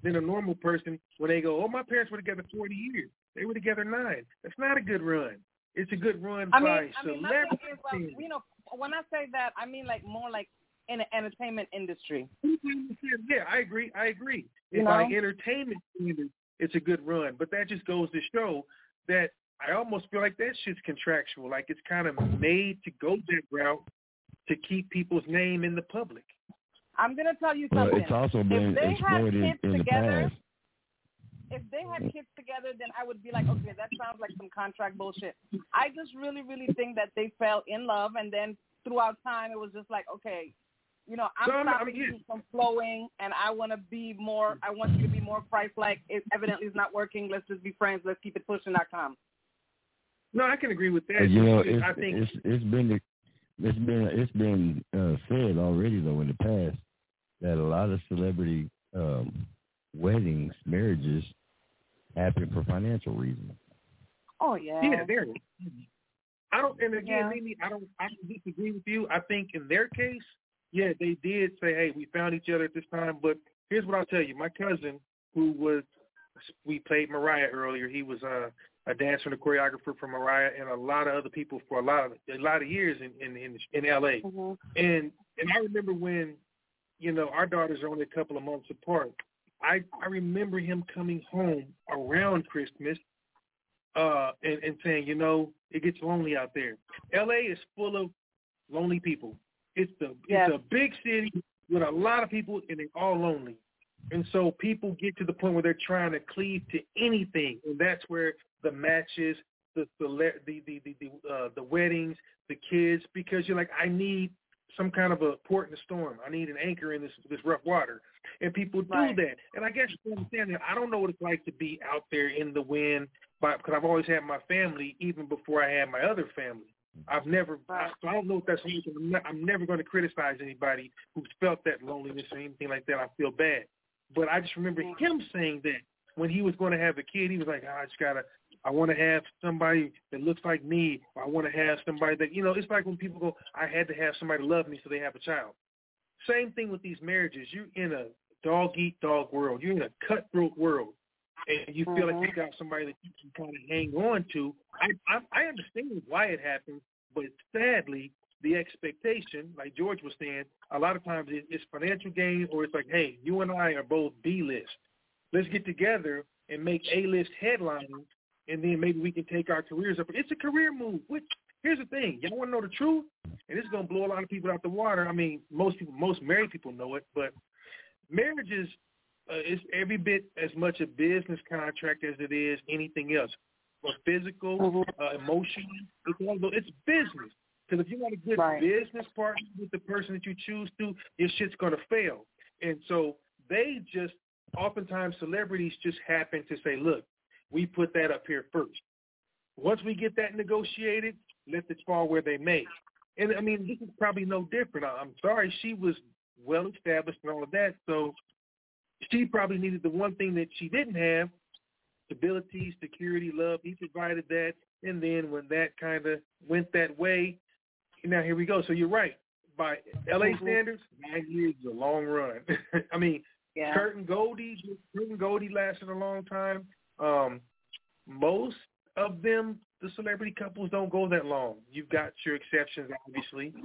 G: than a normal person when they go, oh, my parents were together 40 years. They were together 9. That's not a good run. It's a good run by celebrity.
D: My thing is, when I say that, I mean like more like in the entertainment industry.
G: Yeah, I agree. By entertainment standards, it's a good run. But that just goes to show that I almost feel like that shit's contractual. Like it's kind of made to go that route to keep people's name in the public.
D: I'm going to tell you something.
B: It's also been exploited in the past.
D: If they had kids together, then I would be like, okay, that sounds like some contract bullshit. I just really, really think that they fell in love, and then throughout time, it was just like, okay, I'm stopping you from flowing, and I want you to be more Christ-like. It evidently is not working. Let's just be friends. Let's keep it pushing.com.
G: No, I can agree with that.
B: I think it's been said already though in the past that a lot of celebrity weddings, marriages happen for financial reasons.
D: Oh yeah.
G: Yeah, there. I don't disagree with you. I think in their case, yeah, they did say, hey, we found each other at this time. But here's what I'll tell you: my cousin, we played Mariah earlier. He was a dancer and a choreographer for Mariah and a lot of other people for a lot of years in L.A.
D: Mm-hmm.
G: And I remember when, our daughters are only a couple of months apart. I remember him coming home around Christmas and saying, it gets lonely out there. L.A. is full of lonely people. It's a big city with a lot of people, and they're all lonely. And so people get to the point where they're trying to cleave to anything, and that's where the matches, the weddings, the kids, because you're like, I need some kind of a port in the storm. I need an anchor in this rough water. And people do that. And I guess you understand that. I don't know what it's like to be out there in the wind, because I've always had my family even before I had my other family. I've never, so I don't know if that's something. I'm never going to criticize anybody who's felt that loneliness or anything like that. I feel bad. But I just remember him saying that when he was going to have a kid, he was like, I want to have somebody that looks like me. Or I want to have somebody that, it's like when people go, I had to have somebody love me so they have a child. Same thing with these marriages. You're in a dog-eat-dog world. You're in a cutthroat world. And you feel like you got somebody that you can kind of hang on to. I understand why it happens, but sadly, the expectation, like George was saying, a lot of times it's financial gain, or it's like, hey, you and I are both B-list. Let's get together and make A-list headlines, and then maybe we can take our careers up. It's a career move. Here's the thing. Y'all want to know the truth? And this is going to blow a lot of people out the water. I mean, most married people know it, but marriage is every bit as much a business contract as it is anything else. Or physical, emotional, it's business. Because if you want a good business partner with the person that you choose to, your shit's going to fail. And so oftentimes celebrities just happen to say, look, we put that up here first. Once we get that negotiated, let it fall where they may. And, I mean, this is probably no different. I'm sorry, she was well established and all of that, so she probably needed the one thing that she didn't have, stability, security, love. He provided that. And then when that kind of went that way, now here we go. So you're right. By L.A. standards, 9 years is a long run. I mean, Kurt and Goldie lasted a long time. Most of them, the celebrity couples, don't go that long. You've got your exceptions, obviously.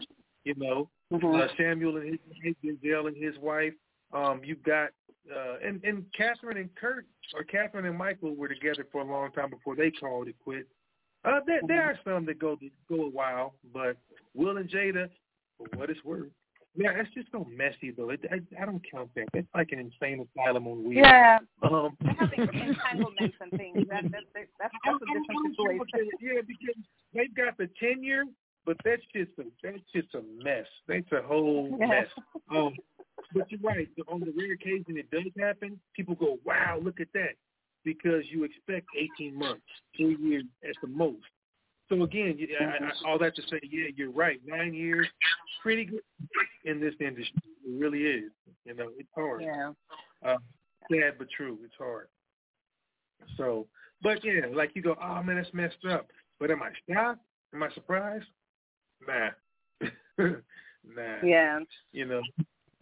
G: Samuel and his wife, Denzel and his wife. You've got and Catherine and Kurt, or Catherine and Michael, were together for a long time before they called it quits. There are some that go a while, but Will and Jada, for what it's worth, that's just so messy though. I don't count that. That's like an insane asylum on wheels.
D: Yeah, they're having entanglements and things. That's a different situation.
G: Yeah, because they've got the tenure, but that's just a mess. That's a whole mess. But you're right. On the rare occasion it does happen, people go, wow, look at that. Because you expect 18 months, 2 years at the most. So again, all that to say, yeah, you're right. 9 years, pretty good in this industry. It really is. It's hard.
D: Yeah.
G: Sad but true. It's hard. So, but yeah, like you go, oh man, that's messed up. But am I shocked? Am I surprised? Nah. Nah.
D: Yeah.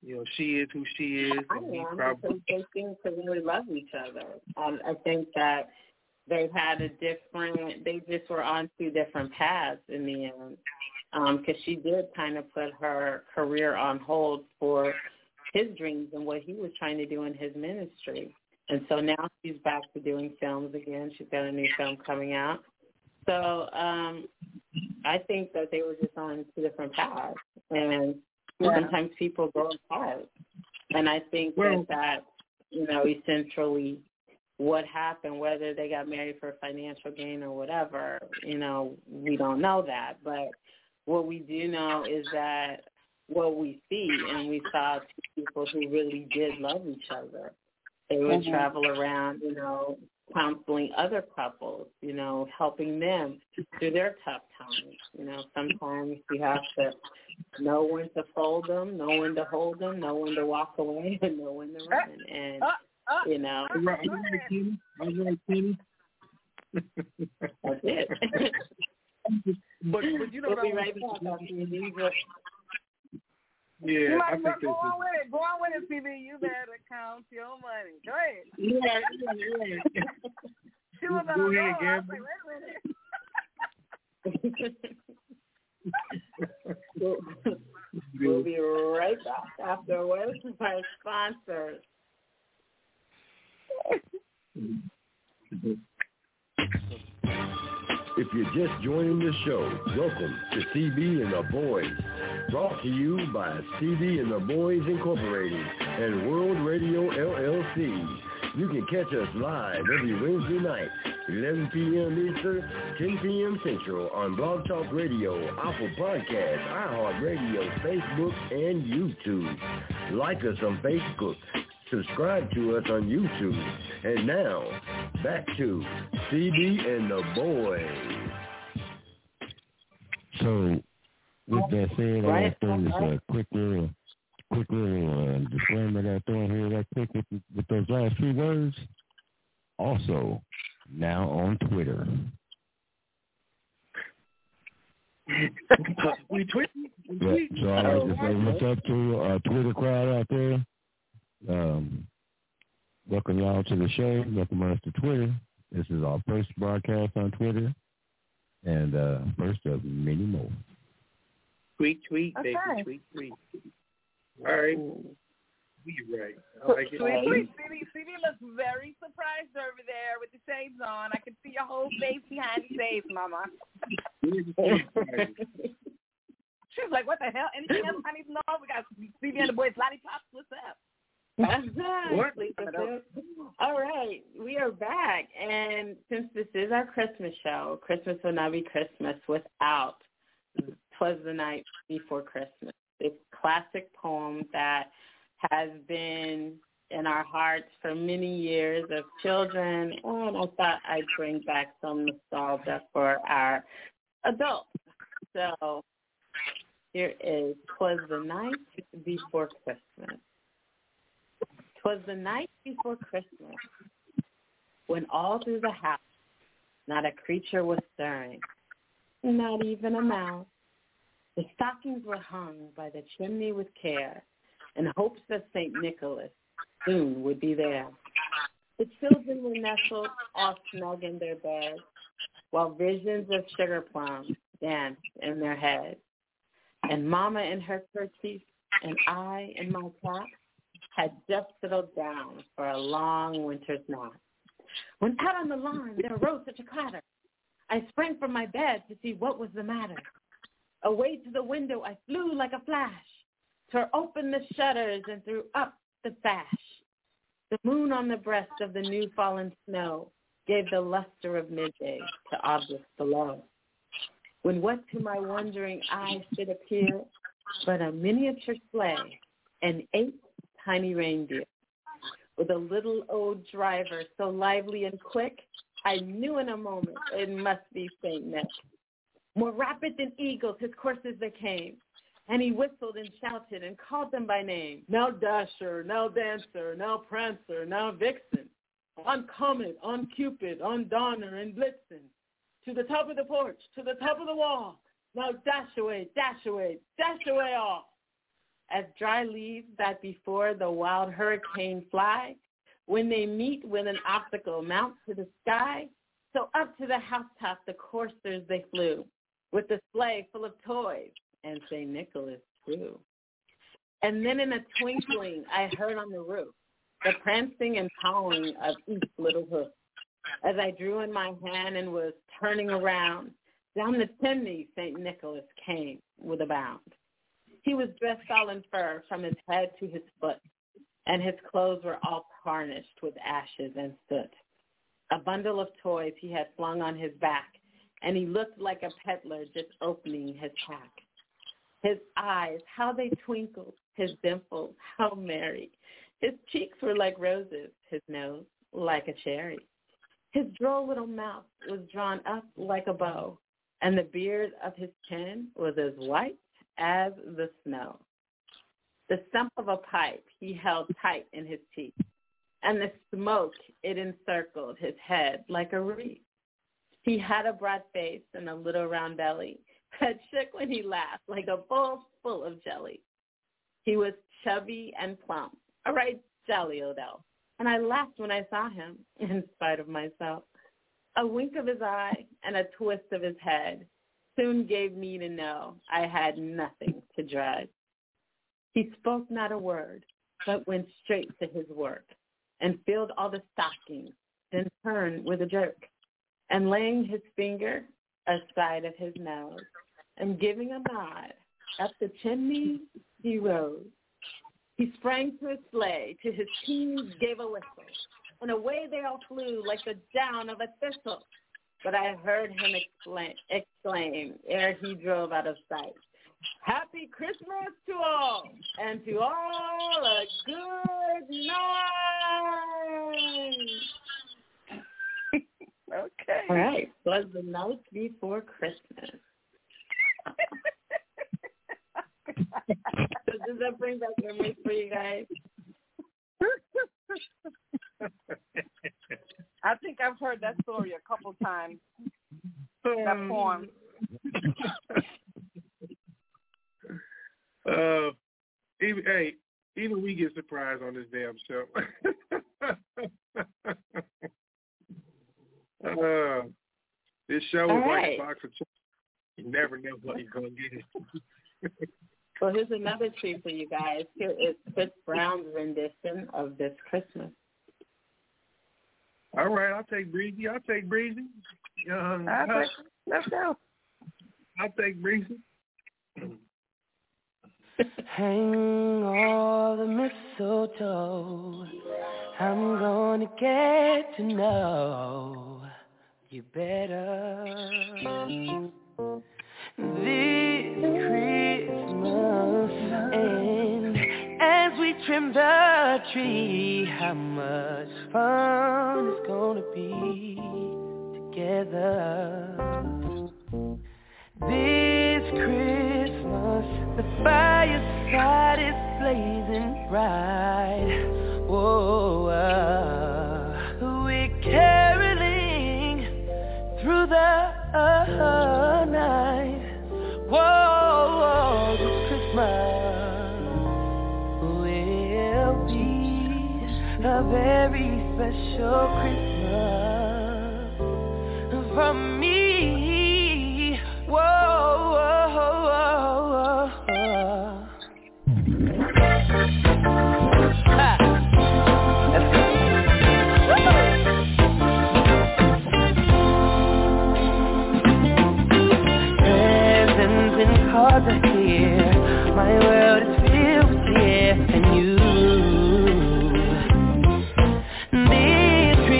G: she is who she is.
C: I am, because they seem to really love each other. I think that they've had they just were on two different paths in the end. Because she did kind of put her career on hold for his dreams and what he was trying to do in his ministry. And so now she's back to doing films again. She's got a new film coming out. So I think that they were just on two different paths. And sometimes people go apart. And I think that essentially what happened, whether they got married for financial gain or whatever, we don't know that. But what we do know is that what we see, and we saw two people who really did love each other. They would travel around, counseling other couples, helping them through their tough times. Sometimes you have to know when to fold them, know when to hold them, know when to walk away, and know when to run. And, that's it.
G: But
C: we'll be right back after these.
G: Yeah,
D: I think go on with it. Go on with it, CB. You better count your money. Go ahead.
G: Yeah.
D: She was on
G: Go ahead,
D: I was like, wait a minute.
C: We'll be right back after a word from our sponsors.
B: If you're just joining the show, welcome to CB and the Boys. Brought to you by CB and the Boys Incorporated and World Radio LLC. You can catch us live every Wednesday night, 11 p.m. Eastern, 10 p.m. Central on Blog Talk Radio, Apple Podcasts, iHeartRadio, Facebook, and YouTube. Like us on Facebook. Subscribe to us on YouTube. And now, back to CB and the Boys.
L: So, with that said, I want to throw this quick little disclaimer that I throw in here that quick with those last few words. Also, now on Twitter.
G: We tweet.
L: So I like to say what's up to our Twitter crowd out there. Welcome y'all to the show. Welcome us to Twitter. This is our first broadcast on Twitter, and first of many more.
G: Tweet, baby. Tweet. All right. You're right. I like it.
D: Tweet. CD looks very surprised over there with the shades on. I can see your whole face behind the shades, Mama. She's like, what the hell? Anything else I need to know? We got CB and the Boys lollipops. What's up?
C: What? All right, we are back, and since this is our Christmas show, Christmas will not be Christmas without 'Twas the Night Before Christmas. It's a classic poem that has been in our hearts for many years of children, and I thought I'd bring back some nostalgia for our adults. So here is 'Twas the Night Before Christmas. 'Twas the night before Christmas, when all through the house not a creature was stirring, not even a mouse. The stockings were hung by the chimney with care, in hopes that St. Nicholas soon would be there. The children were nestled all snug in their beds, while visions of sugar plums danced in their heads. And Mama in her kerchief, and I in my cap, had just settled down for a long winter's nap. When out on the lawn there arose such a clatter, I sprang from my bed to see what was the matter. Away to the window I flew like a flash, tore open the shutters and threw up the sash. The moon on the breast of the new fallen snow gave the luster of midday to objects below. When what to my wondering eyes should appear but a miniature sleigh and 8 tiny reindeer, with a little old driver so lively and quick, I knew in a moment it must be St. Nick. More rapid than eagles his coursers they came, and he whistled and shouted and called them by name. Now Dasher, now Dancer, now Prancer, now Vixen, on Comet, on Cupid, on Donner and Blitzen, to the top of the porch, to the top of the wall, now dash away all. as dry leaves that before the wild hurricane fly, when they meet with an obstacle mount to the sky. So up to the housetop the coursers they flew, with the sleigh full of toys, and St. Nicholas too. And then in a twinkling I heard on the roof the prancing and pawing of each little hoof. As I drew in my hand and was turning around, down the chimney St. Nicholas came with a bound. He was dressed all in fur from his head to his foot, and his clothes were all tarnished with ashes and soot. A bundle of toys he had flung on his back, and he looked like a peddler just opening his pack. His eyes, how they twinkled, his dimples, how merry. His cheeks were like roses, his nose like a cherry. His droll little mouth was drawn up like a bow, and the beard of his chin was as white as the snow. The stump of a pipe he held tight in his teeth, and the smoke, it encircled his head like a wreath. He had a broad face and a little round belly that shook when he laughed like a bowl full of jelly. He was chubby and plump, a right jolly old elf, and I laughed when I saw him, in spite of myself. A wink of his eye and a twist of his head soon gave me to know I had nothing to dread. He spoke not a word, but went straight to his work, and filled all the stockings, then turned with a jerk, and laying his finger aside of his nose, and giving a nod, up the chimney he rose. He sprang to his sleigh, to his team gave a whistle, and away they all flew like the down of a thistle. But I heard him exclaim ere he drove out of sight, "Happy Christmas to all, and to all a good night."
D: Okay.
C: All right. Was the night before Christmas. So does that bring back memories for you guys?
D: I think I've heard that story a couple times. That poem.
G: Even we get surprised on this damn show. This show is like a box of chips. You never know what you're going to get.
C: Well, here's another treat for you guys. Here is Chris Brown's rendition of This Christmas.
G: All right, I'll take Breezy.
D: Let's go.
G: I'll take Breezy.
M: Hang all the mistletoe. I'm gonna get to know you better this Christmas. And as we trim the tree, how much fun it's gonna be together. This Christmas, the fireside is blazing bright. Whoa, we're caroling through the night. Whoa, this Christmas will be a very special Christmas for me. Cards are here, my world is filled with cheer, and you. This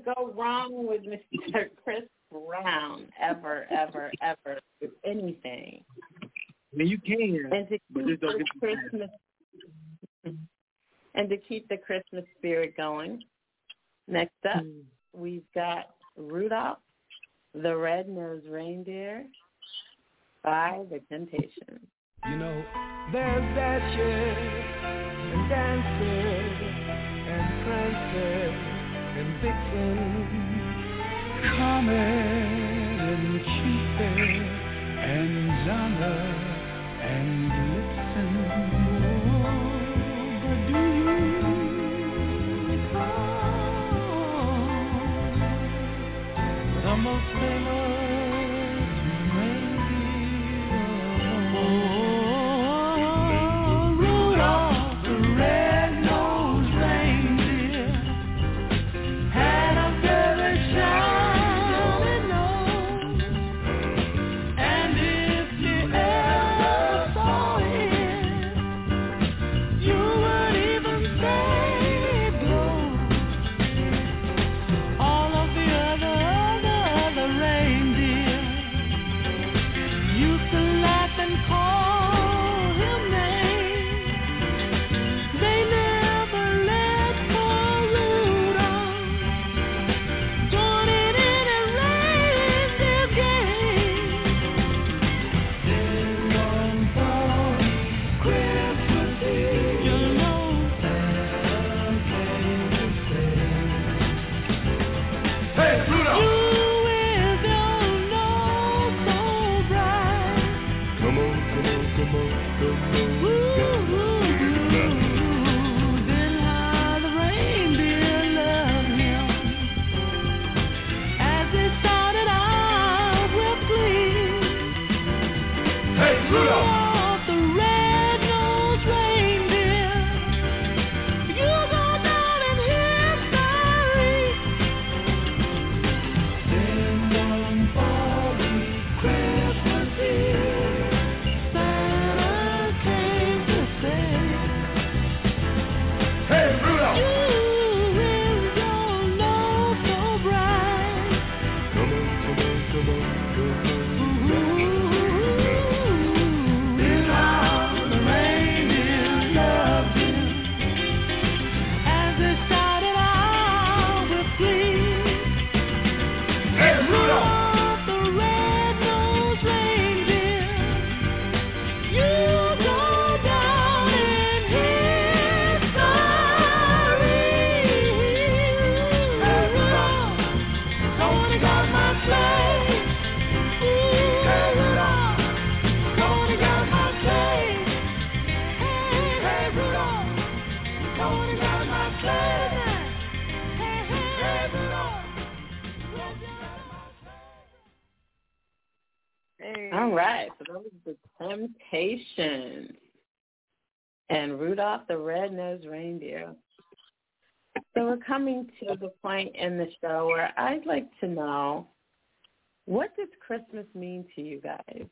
C: go wrong with Mr. Chris Brown ever with anything.
G: I mean, you can, but just don't get
C: Christmas and to keep the Christmas spirit going. Next up, we've got Rudolph the Red-Nosed Reindeer by The Temptations.
N: You know, there's Dasher and Dancer and Prancer and Vixen, Comet and Cupid and Donner and Blitzen. But do you recall the most famous
C: All right, so those are The Temptations and Rudolph the Red-Nosed Reindeer. So we're coming to the point in the show where I'd like to know, what does Christmas mean to you guys?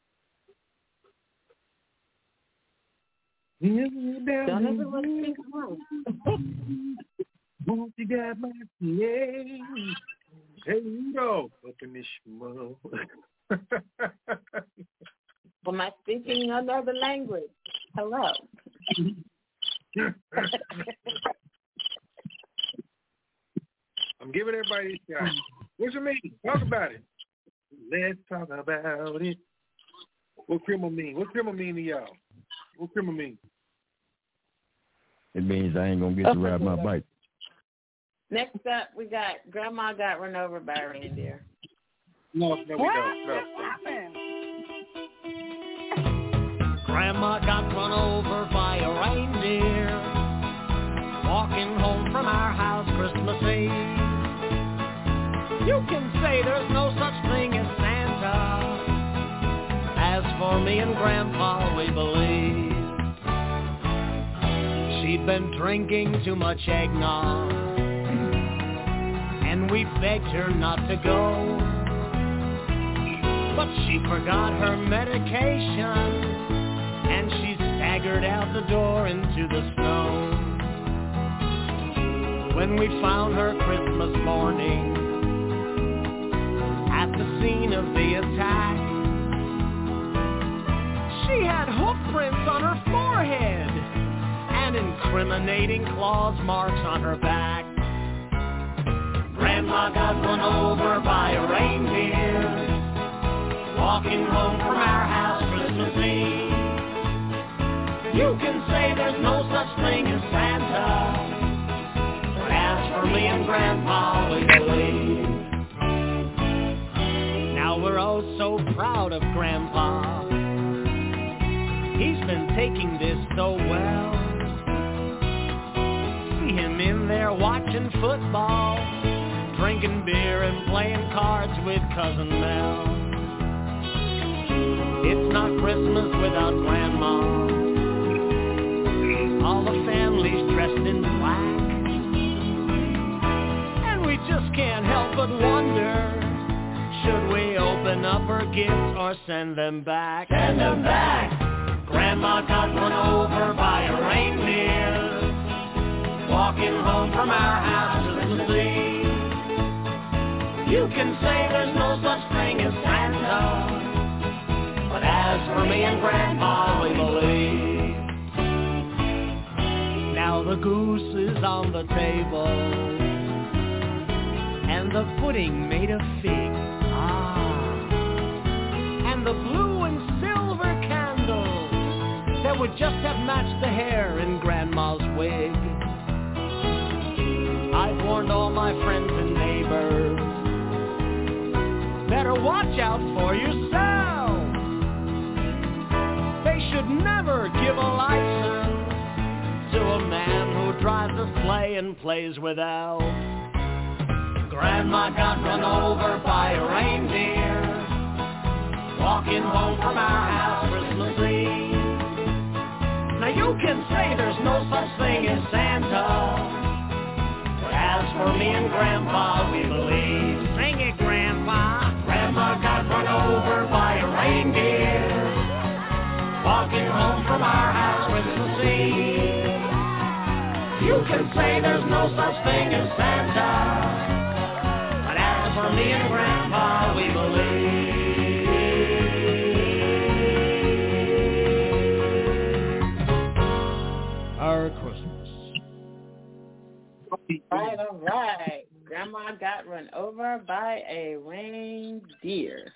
C: Don't everyone speak along.
G: Won't you got my sleigh? Hey, Rudolph, up in this schmo.
C: Am I speaking another language? Hello.
G: I'm giving everybody a shot. What's it mean? Talk about it. Let's talk about it. What criminal mean? What criminal mean to y'all? What criminal mean?
L: It means I ain't going to get to ride my bike.
C: Next up, we got Grandma got run over by a reindeer.
G: No, we don't. No.
O: Grandma got run over by a reindeer walking home from our house Christmas Eve. You can say there's no such thing as Santa. As for me and Grandpa, we believe she'd been drinking too much eggnog, and we begged her not to go. But she forgot her medication, and she staggered out the door into the snow. when we found her Christmas morning at the scene of the attack. She had hoof prints on her forehead and incriminating claws marks on her back. Grandma got run over by a reindeer walking home from our house Christmas Eve. You can say there's no such thing as Santa, but as for me and Grandpa, we believe. Now we're oh so proud of Grandpa. He's been taking this so well. See him in there watching football, drinking beer and playing cards with Cousin Mel. It's not Christmas without Grandma. All the family's dressed in black, and we just can't help but wonder, should we open up her gifts or send them back? Send them back! Grandma got run over by a reindeer walking home from our house Christmas Eve. You can say there's no such thing as Santa, but as for me and Grandpa, we believe. Now the goose is on the table, and the pudding made of fig. And the blue and silver candles that would just have matched the hair in Grandma's wig. I've warned all my friends and neighbors, better watch out for yourselves. They should never give a license to a man who drives a sleigh and plays with elves. Grandma got run over by a reindeer walking home from our house Christmas Eve. Now you can say there's no such thing as Santa, but as for me and Grandpa, we believe. Sing it, Grandpa. Grandma got run over by a reindeer walking home from our house Christmas Eve. You can say there's no such thing as Santa, but as for me and Grandpa, we believe. Our Christmas.
C: All right. Grandma got run over by a reindeer.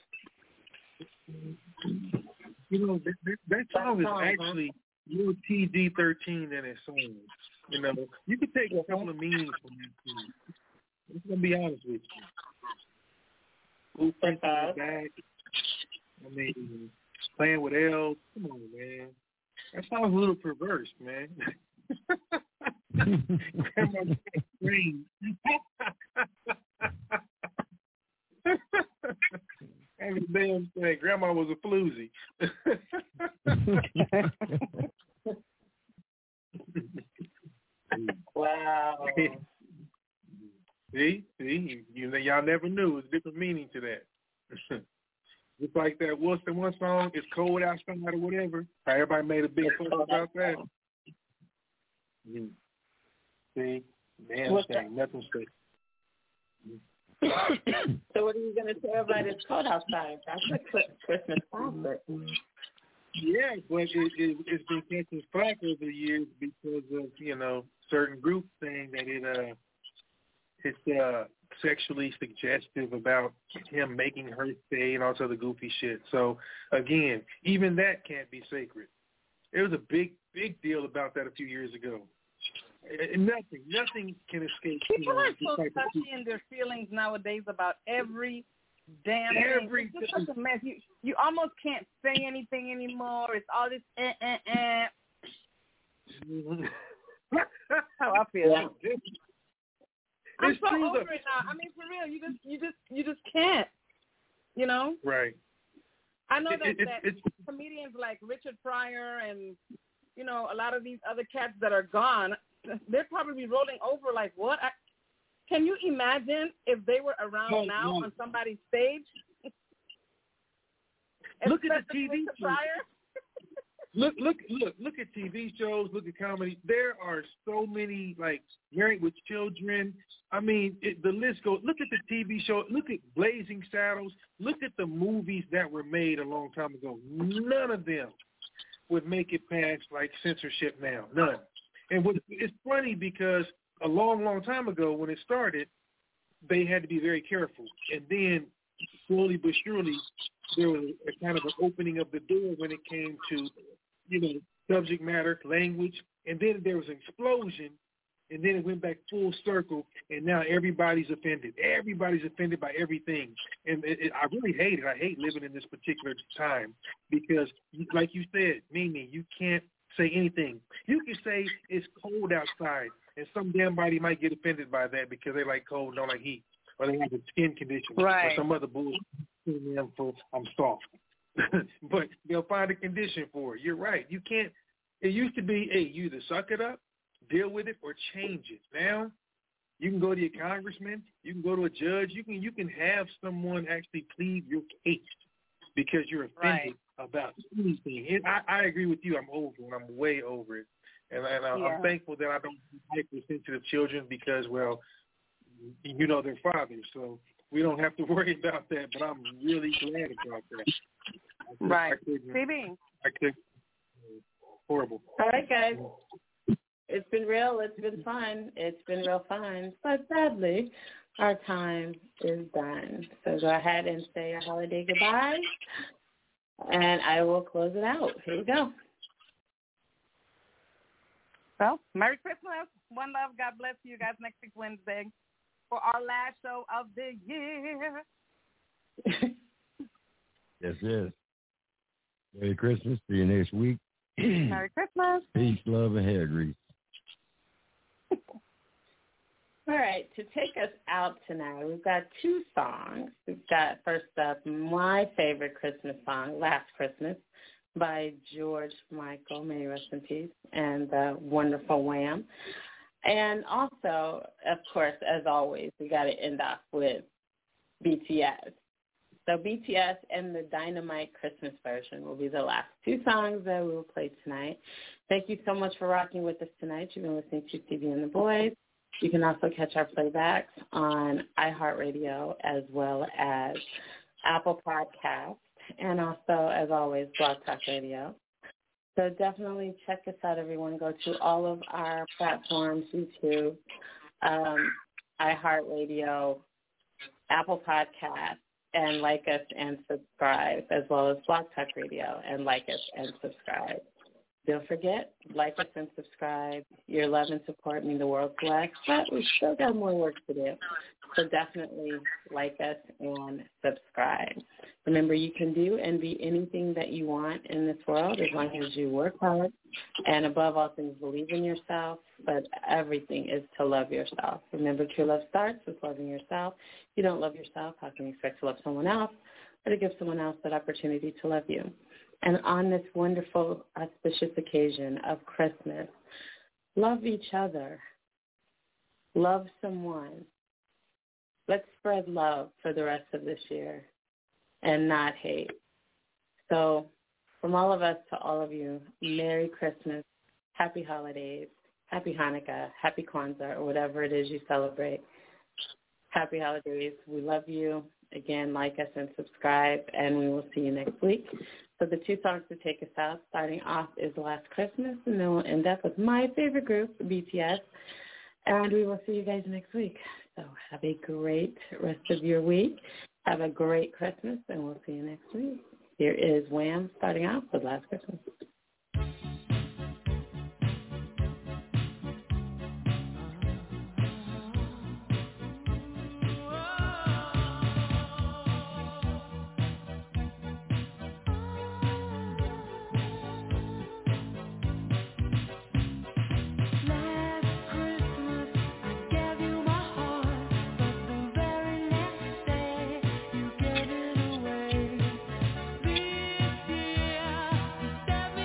G: You know, that song is actually more PG-13 than it sounds. You know, you could take a couple of meanings from that song. I'm going to be honest with you. Who thinks in the back? I mean, playing with elves. Come on, man. That sounds a little perverse, man. Grandma scream. Every damn thing. Grandma was a floozy.
C: Wow.
G: See, y'all never knew. There's a different meaning to that. Just like that Wilson one song, "It's Cold Outside" or whatever. How everybody made a big fuss about that. See, man, nothing special.
C: So what are you going to say about "It's Cold Outside"? That's a Christmas concert.
G: Yeah, but it's been catching flack over the years because of, you know, certain groups saying that it's sexually suggestive about him making her stay and all this other goofy shit. So again, even that can't be sacred. There was a big deal about that a few years ago. Nothing can escape.
D: People are so touchy in their feelings nowadays about every damn thing. It's just such a mess. You almost can't say anything anymore. It's all this How I feel.
G: Yeah.
D: I'm so over it now. I mean, for real, you just can't. You know?
G: Right.
D: I know that comedians like Richard Pryor and, you know, a lot of these other cats that are gone, they're probably rolling over like, what? Can you imagine if they were around on somebody's stage?
G: Look at the TV show. Look at TV shows, look at comedy. There are so many, like, Married with Children. I mean, the list goes. Look at the TV show. Look at Blazing Saddles. Look at the movies that were made a long time ago. None of them would make it past, like, censorship now. None. And it's funny because a long, long time ago when it started, they had to be very careful. And then slowly but surely, there was a kind of an opening of the door when it came to, subject matter, language, and then there was an explosion, and then it went back full circle, and now everybody's offended. Everybody's offended by everything, and I really hate it. I hate living in this particular time because, like you said, Mimi, you can't say anything. You can say it's cold outside, and some damn body might get offended by that because they like cold, don't like heat, or they have a skin condition,
D: right,
G: or some other bullshit. I'm soft. But they'll find a condition for it. You're right. You can't. It used to be, hey, you either suck it up, deal with it, or change it. Now, you can go to your congressman. You can go to a judge. You can have someone actually plead your case because you're offended about anything. I agree with you. I'm over it. I'm way over it. And I'm thankful that I don't have sensitive children because, well, they're fathers. So we don't have to worry about that. But I'm really glad about that.
D: Right. CB.
G: I could. Horrible.
C: All right, guys. It's been real. It's been fun. It's been real fun. But sadly, our time is done. So go ahead and say your holiday goodbye, and I will close it out. Here we go.
D: Well, Merry Christmas. One love. God bless you guys next week Wednesday for our last show of the year.
L: Yes. Merry Christmas. See you next week.
D: Merry Christmas.
L: Peace, love, and hair grease.
C: All right, to take us out tonight, we've got two songs. We've got, first up, my favorite Christmas song, Last Christmas, by George Michael, may he rest in peace, and the wonderful Wham. And also, of course, as always, we got to end off with BTS. So BTS and the Dynamite Christmas version will be the last two songs that we will play tonight. Thank you so much for rocking with us tonight. You've been listening to CB and the Boys. You can also catch our playbacks on iHeartRadio as well as Apple Podcasts and also, as always, Blog Talk Radio. So definitely check us out, everyone. Go to all of our platforms, YouTube, iHeartRadio, Apple Podcasts, and like us and subscribe, as well as Blog Talk Radio, and like us and subscribe. Don't forget, like us and subscribe. Your love and support mean the world to us, but we still got more work to do. So definitely like us and subscribe. Remember, you can do and be anything that you want in this world as long as you work hard and above all things believe in yourself, but everything is to love yourself. Remember, true love starts with loving yourself. If you don't love yourself, how can you expect to love someone else or to give someone else that opportunity to love you? And on this wonderful, auspicious occasion of Christmas, love each other. Love someone. Let's spread love for the rest of this year and not hate. So from all of us to all of you, Merry Christmas, Happy Holidays, Happy Hanukkah, Happy Kwanzaa, or whatever it is you celebrate. Happy Holidays. We love you. Again, like us and subscribe, and we will see you next week. So the two songs to take us out, starting off is Last Christmas, and then we'll end up with my favorite group, BTS, and we will see you guys next week. So have a great rest of your week. Have a great Christmas, and we'll see you next week. Here is Wham starting off with Last Christmas.
H: Step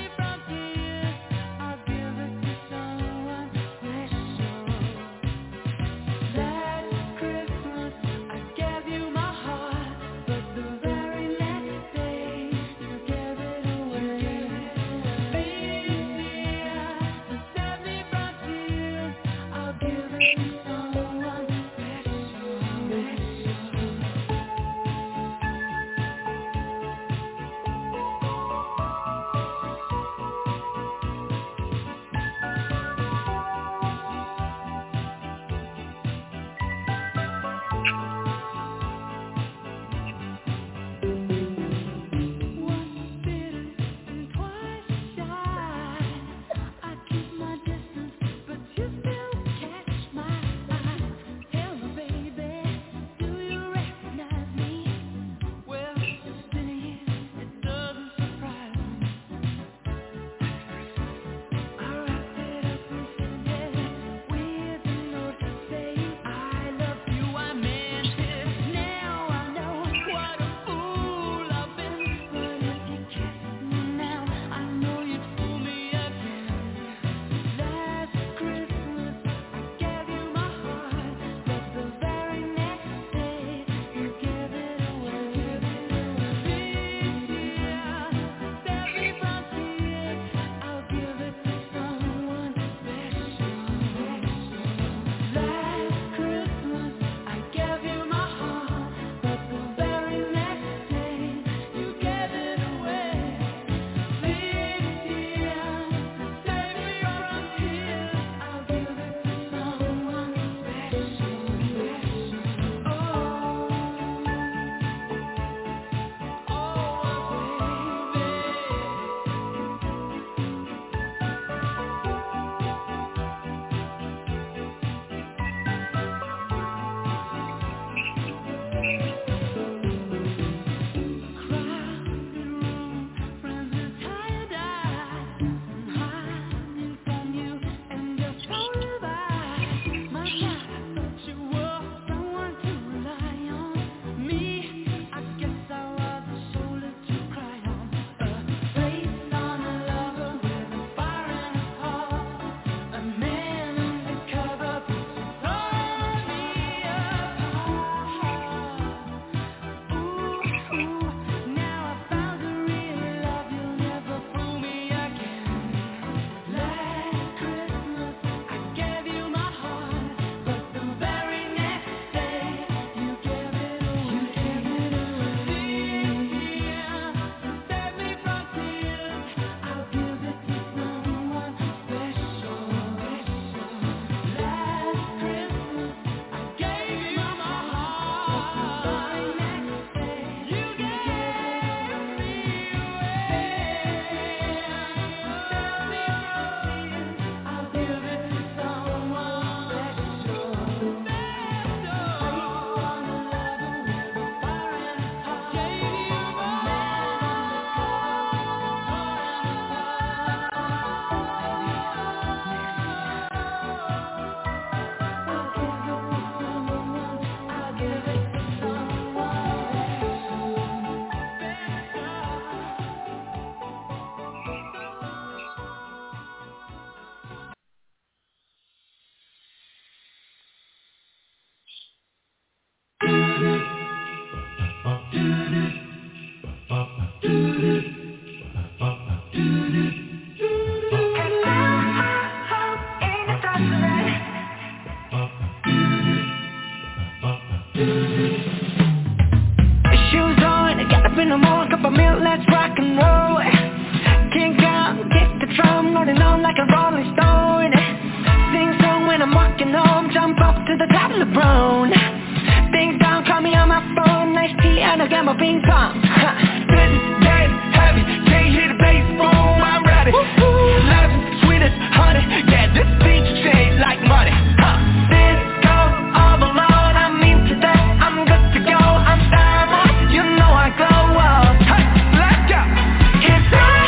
M: LeBron. Bing bong, call me on my phone. Nice tea and a game of ping pong. This is dead heavy. Can't hear the bass boom. I'm ready. Love is sweet as honey. Yeah, this beat shades like money. This goes overload. I'm into that. I'm good to go. I'm diamond. You know I glow up. Hey, let's go. It's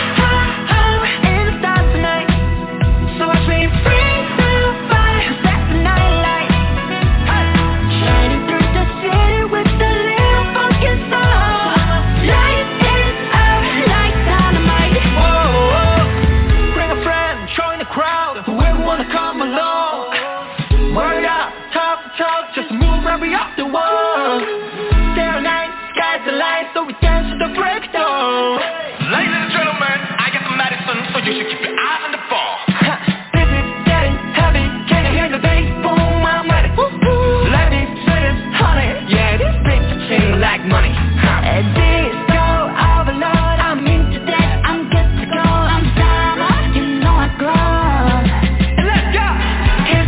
M: in the stars tonight. So watch me free to fire. Set the night light. Hey, shining through the city with the little funky soul. Light is up like dynamite. Whoa, bring a friend, join the crowd. Whoever wanna come along. Word up, talk, just move right up the wall. Day or night, sky's the light, so we dance to the breakdown.
P: Ladies and gentlemen, I got the medicine, so you should keep your eyes on the ball.
M: This is getting heavy, can you hear the bass boom? I'm ready. Let me say this, honey. Yeah, this beat ching like money. Disco overload, I'm into that. I'm good to go. I'm diamond, you know I glow. Let's go. It's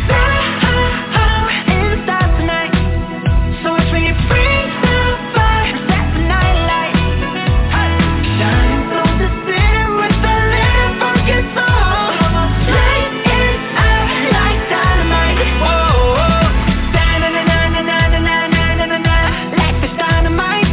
M: in the stars tonight. So watch me free to fly. Set the night light. Shining through the city with a little funky soul. Light is up like dynamite. Whoa, da-na-na-na-na-na-na-na-na-na. Life is dynamite.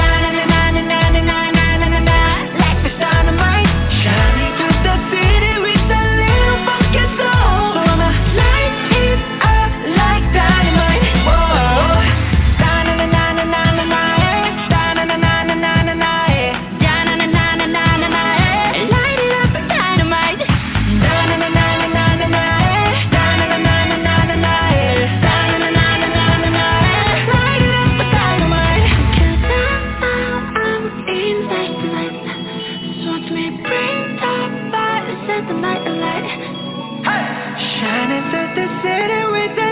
M: Da-na-na-na-na-na-na-na-na. Life is dynamite. Shining through the city with a little funky soul. Light is up like dynamite. Whoa, da-na-na-na-na-na-na. Da-na-na-na-na-na-na. Da-na-na-na-na-na-na. Light it up like dynamite. Da-na-na-na-na-na-na. Da-na-na-na-na-na-na. Da-na-na-na-na-na. Light it up like dynamite. 'Cause I'm inside tonight. So watch me bring the fire, set the night alight. Shining through the city with the